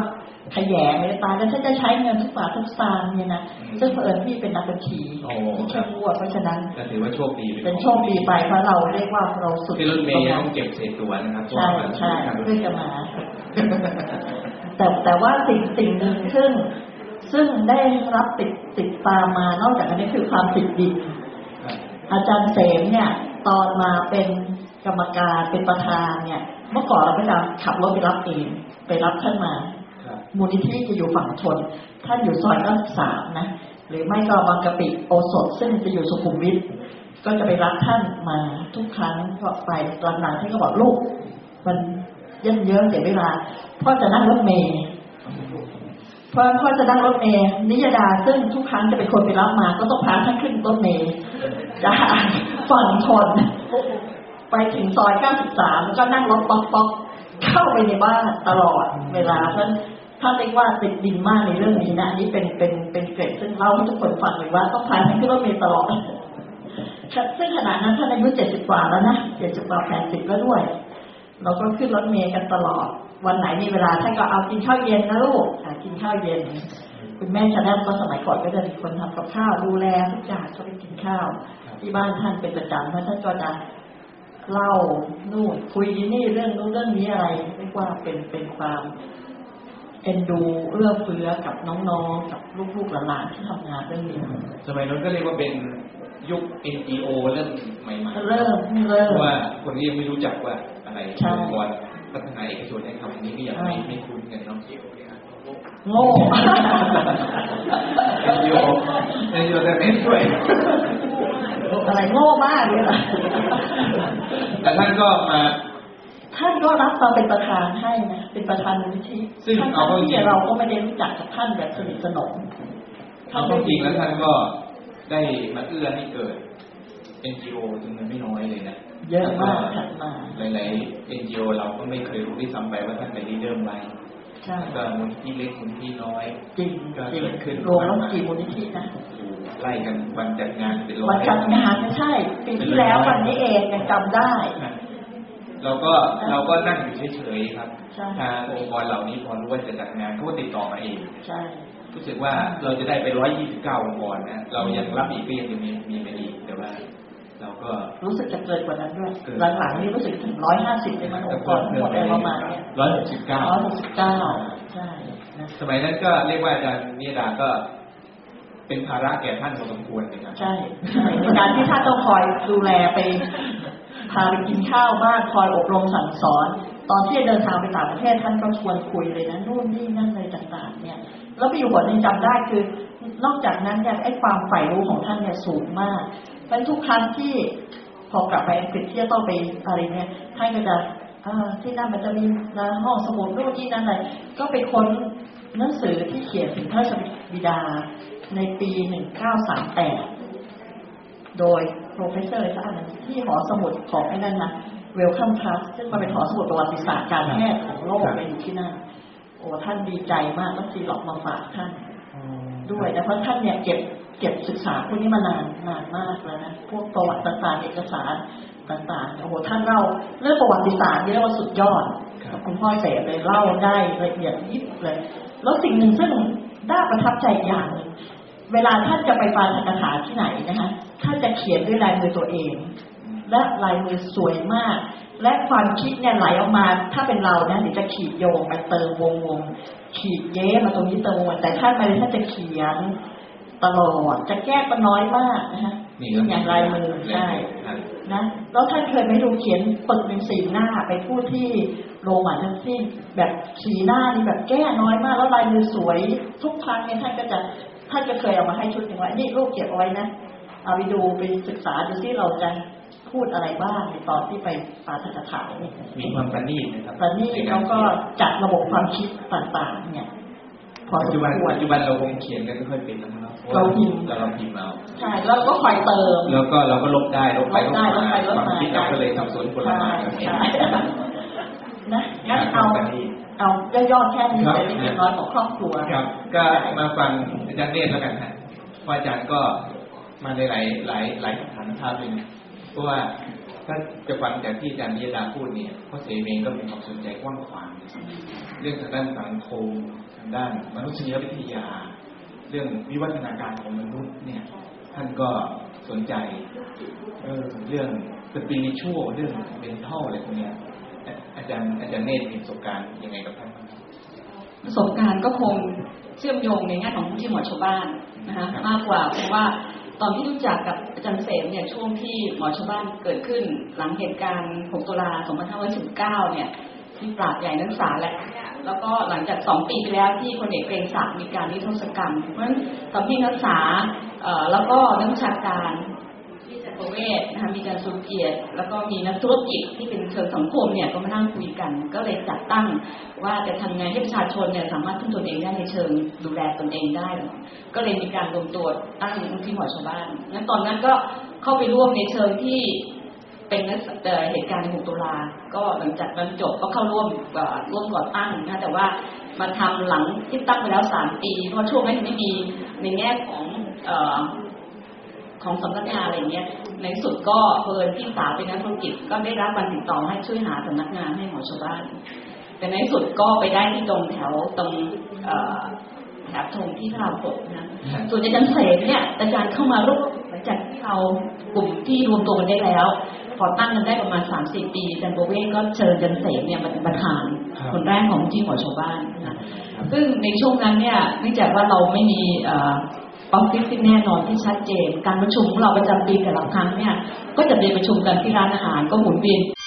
S5: ขยงเลยตายแล้วฉันจะใช้เงินทุกบาททุกสตางค์เนี่ยนะซึ่งเผอิญพี่เป็นนักบัญชีที่เข้มงวดเพราะฉะนั้น
S2: ก็ถือว่าโชคดี
S5: เป็นโชคดีไปเพราะเราเรียกว่าเราสุด
S2: ที่รถเมย์ต้องเก็บเศษตัวนะครับ
S5: ใช่ใช่เพื่อจะมาแต่แต่ว่าสิ่งสิ่งหนึ่งซึ่งซึ่งได้รับติดติดตามมานอกจากนี้คือความติดดินอาจารย์เสมเนี่ยตอนมาเป็นกรรมการเป็นประธานเนี่ยเมื่อก่อนเราไม่ได้ขับรถไปรับเองไปรับท่านมามูลนิธิจะอยู่ฝั่งทนท่านอยู่ซอยเก้าสิบสามนะหรือไม่ก็บางกะปิโอสถซึ่งจะอยู่สุขุมวิทก็จะไปรับท่านมาทุกครั้งก็ไปตอนหลังท่านก็บอกลูกมันเยิ่งเยอะเสียเวลาพ่อจะนั่งรถเมล์เพราะพ่อจะนั่งรถเมล์นิยดาซึ่งทุกครั้งจะเป็นคนไปรับมาก็ต้องพาท่านขึ้นรถเมล์จากฝั่งทนไปถึงซอยเก้าสิบสามแล้วก็นั่งรถป๊อกป๊อกเข้าไปในบ้านตลอดเวลาท่านท่านเรียกว่าติดดินมากในเรื่องนี้นะนี่เป็นเป็นเป็นเกร็ดซึ่งเล่าให้ทุกคนฟังเลยว่าต้องพาท่านขึ้นรถเมล์ตลอดซึ่งขณะนั้นท่านอายุเจ็ดสิบกว่าแล้วนะเจ็ดสิบกว่าแปดสิบแล้วด้วยเราก็ขึ้นรถเมล์กันตลอดวันไหนมีเวลาท่านก็เอากินข้าวเย็นนะลูกกินข้าวเย็นคุณแม่ชาแนลก็สมัยก่อนก็จะมีคนทำกับข้าวดูแลทุกอย่างก็ไปกินข้าวที่บ้านท่านเป็นประจำท่านก็จะเล่านู่นคุยนี่เรื่องนู้นเรื่องนี้อะไรเรียกว่าเป็นเป็นความเอ็นดูเอื้อเฟื้อกับน้องๆกับลูกๆหลานๆที่ทำงานเรื่องนี้
S2: สมัยนั้นก็เรียกว่าเป็นยุค เอ็น จี โอ เริ่มใหม่ๆ
S5: เริ่มเริ่ม
S2: เพราะว่าคนที่ยังไม่รู้จักว่าอะไรองค์กรพัฒนาเอกชนในคำนี้ก็ยังไม่ไม่คุ้นกันน้องเกี่ยวเลยครับ
S5: โง่
S2: เอ็น จี โอ เอ็น จี โอ แต่เป็นด้วย
S5: อะไรโง่มากเลยล่ะ
S2: แต่ท่านก็มา
S5: ท่านก็รับมาเป็นประธานให้นะเป็นประธานมูลนิธิ
S2: ซึ่งเอา
S5: จริงเราก็ไม่ได้รู้จักกับท่านแบบสนิทสนม
S2: เอาจริงแล้วท่านก็ได้มาเอื้อให้เกิด เอ็น จี โอ จำนวนไม่น้อยเลยนะ
S5: เยอะมากถัดมา
S2: หลายๆ เอ็น จี โอ เราก็ไม่เคยรู้ที่ซ้ำไปว่าท่านเป็นลีดเดอร์ไว้
S5: ใช่
S2: ก็มูลนิธิเล็กมูลนิธิน้อย
S5: จริง
S2: ก็เกิดขึ้น
S5: รวมแล้วกี่มูลนิธินะ
S2: ไล่กันวันจัดงานเป็นร้อย
S5: วันจัดงานไม่ใช่ปีที่แล้ววันนี้เองยังจำได้
S2: เราก็เราก็นั่งอยู่เฉยๆครับทางองค์กรเหล่านี้พอรู้ว่าจะจัดงานเขาก็ติดต่อมาเอง
S5: ใช่
S2: รู้สึกว่าเราจะได้ไปร้อยยี่สิบเก้าองค์กรนะเรายังรับอีกก็ยังมีมีไม่อีกแต่ว่าเราก็
S5: รู้สึกจะเกินกว่านั้นด้วยหลังๆนี้รู้สึกถึงร้อยห้าสิบเป็นองค์กรหมดอะไรประมาณนี้
S2: ร้อยหกสิบเก้า
S5: ร้อยหกสิบเก้าใช่
S2: สมัยนั้นก็เรียกว่าอาจารย์นิดาก็เป็นภาระแก่ท่านพอสมควรนะครับ
S5: ใช่ใช่ในการที่ท่านต้องคอยดูแลไปพาไปกินข้าวบ้างคอยอบรมสั่งสอนตอนที่เดินทางไปต่างประเทศท่านก็ชวนคุยเลยนะนู่นนี่นั่นอะไรต่างๆเนี่ยแล้วไปอยู่หัวนึงจำได้คือนอกจากนั้นเนี่ยไอ้ความใฝ่รู้ของท่านเนี่ยสูงมากเพราะทุกครั้งที่พอกลับไปอังกฤษที่จะต้องไปอะไรเนี่ยท่านก็จะที่นั่นมันจะมีห้องสมุดนู่นที่นั่นอะไรก็ไปค้นหนังสือที่เขียนถึงพระราชบิดาในปีหนึ่งเก้าสามแปดโดยโปรเฟสเซอร์ท่านนั้นที่หอสมุดของไอ้นั่นนะเวลคัมทรัสซึ่งมาเป็นหอสมุดประวัติศาสตร์การแพทย์ของโลกไปอยู่ที่นั่นโอ้ท่านดีใจมากต้องซีหลอกมาฝากท่านด้วยนะเพราะท่านเนี่ยเก็บเก็บศึกษาพวกนี้มานานนานมากแล้วนะพวกประวัติต่างๆเอกสารต่างๆโอ้โหท่านเล่าเรื่องประวัติศาสตร์เรียกว่าสุดยอดคุณพ่อเสกเลยเล่าได้ละเอียดยิบเลยแล้วสิ่งหนึ่งซึ่งน่าประทับใจอย่างนึงเวลาท่านจะไปปาฐกถาที่ไหนนะคะท่านจะเขียนด้วยลายมือตัวเองและลายมือสวยมากและความคิดเนี่ยไหลออกมาถ้าเป็นเรานะเดี๋ยวจะขีดโยงไปเติมวงวงขีดเย้มาตรงนี้เติมวงแต่ท่านไม่ได้ท่านจะเขียนตลอดจะแก้ก็น้อยมากนะคะนี่อย่างลายมือใช่นะแล้วท่านเคยไม่ดูเขียนปึกเป็นสีหน้าไปพูดที่โรมันทั้งสิ้นแบบสีหน้านี่แบบแก้น้อยมากแล้วลายมือสวยทุกครั้งเนี่ยท่านก็จะท่านจะเคยเอามาให้ชุดหนึ่งว่านี่รูปเก็บเอาไว้นะเอาไปดูไปศึกษาดูที่เราจะพูดอะไรบ้างในตอนที่ไปปาฐกถาเนี่ย
S2: มีความประณีตนะครับ
S5: ประณีตแล้วก็จัดระบบความคิดต่างๆเนี่ย
S2: ปัจจุบันปัจจุบันเราคงเขียนกันไม่ค่อยเป็นแล้วนะครับ
S5: เราพิมพ์
S2: เราพิมพ์เอา
S5: ใช่แล้วก็คอยเติม
S2: แล้วก็เราก็ลบได้ลบไปลบมาความคิดเราก็เลยสับสนคนละแบบ
S5: นะงั้นเอาเอาย่อๆแค่นี้เป็นเล็กน้อยของครอบครัว
S2: ครับก็มาฟังอาจารย์เนตรแล้วกันฮะเพราะอาจารย์ก็มาในหลายหลายหลายสถานภาพเลยเพราะว่าถ้าจะฟังจากที่อาจารย์นิยดาพูดเนี่ยพ่อเสมเองก็มีความสนใจกว้างขวางเรื่องทางด้านสังคมทางด้านมนุษยวิทยาเรื่องวิวัฒนาการของมนุษย์เนี่ยท่านก็สนใจเออเรื่องสปิริตชัวเรื่องเมนทัลอะไรพวกนี้อาจารย์อาจารย์เนตรมีประสบการณ์ยังไงกับท่าน
S8: ประสบการณ์ก็คงเชื่อมโยงในแง่ของผู้ที่หมอชาวบ้านนะคะมากกว่าเพราะว่าตอนที่รู้จักกับอาจารย์เสมเนี่ยช่วงที่หมอชาวบ้านเกิดขึ้นหลังเหตุการณ์หกตุลาสองพันห้าร้อยสิบเก้าเนี่ยที่ปราบใหญ่นักศึกษาแหละแล้วก็หลังจากสองปีไปแล้วที่พลเอกเกรียงศักดิ์มีการนิรโทษกรรมเพราะฉะนั้นตอนที่นักศึกษาแล้วก็นักวิชาการที่จักรเวชนะคะมีการสูญเกียรติแล้วก็มีนักธุรกิจที่เป็นเชิงสังคมเนี่ยก็มานั่งคุยกันก็เลยจัดตั้งว่าจะทำไงให้ประชาชนเนี่ยสามารถพึ่งตนเองได้ในเชิงดูแลตนเองได้ก็เลยมีการรวมตัวตั้งมูลที่หมอชาวบ้านงั้นตอนนั้นก็เข้าไปร่วมในเชิงที่เป็นเหตุการณ์ในหกตุลาก็หลังจากนั้นจบก็เข้าร่วมร่วมก่อตั้งนะแต่ว่ามาทำหลังที่ตั้งไปแล้วสามปีเพราะช่วงนั้นไม่มีในแง่ของของสำนักงานอะไรเงี้ยในสุดก็เพิ่นพี่สาวเป็นนักธุรกิจก็ได้รับการติดต่อให้ช่วยหาสำนักงานให้หมอชาวบ้านแต่ในสุดก็ไปได้ที่ตรงแถวตรงแถบตรงที่พระรามหกนะส่วนอาจารย์เสมเนี่ยอาจารย์เข้ามาร่วมหลังจากที่เรากลุ่มที่รวมตัวกันได้แล้วพอตั้งกันได้ประมาณ สามสิบ ปีอาจารย์โบเว่ก็เชิญอาจารย์เสมเนี่ยมาเป็นประธานคนแรกของที่หมอชาวบ้านนะซึ่งในช่วงนั้นเนี่ยเนื่องจากว่าเราไม่มีออฟฟิศที่แน่นอนที่ชัดเจนการประชุมของเราประจำปีแต่ละครั้งเนี่ยก็จะไปประชุมกันที่ร้านอาหารก็หมุนเวียน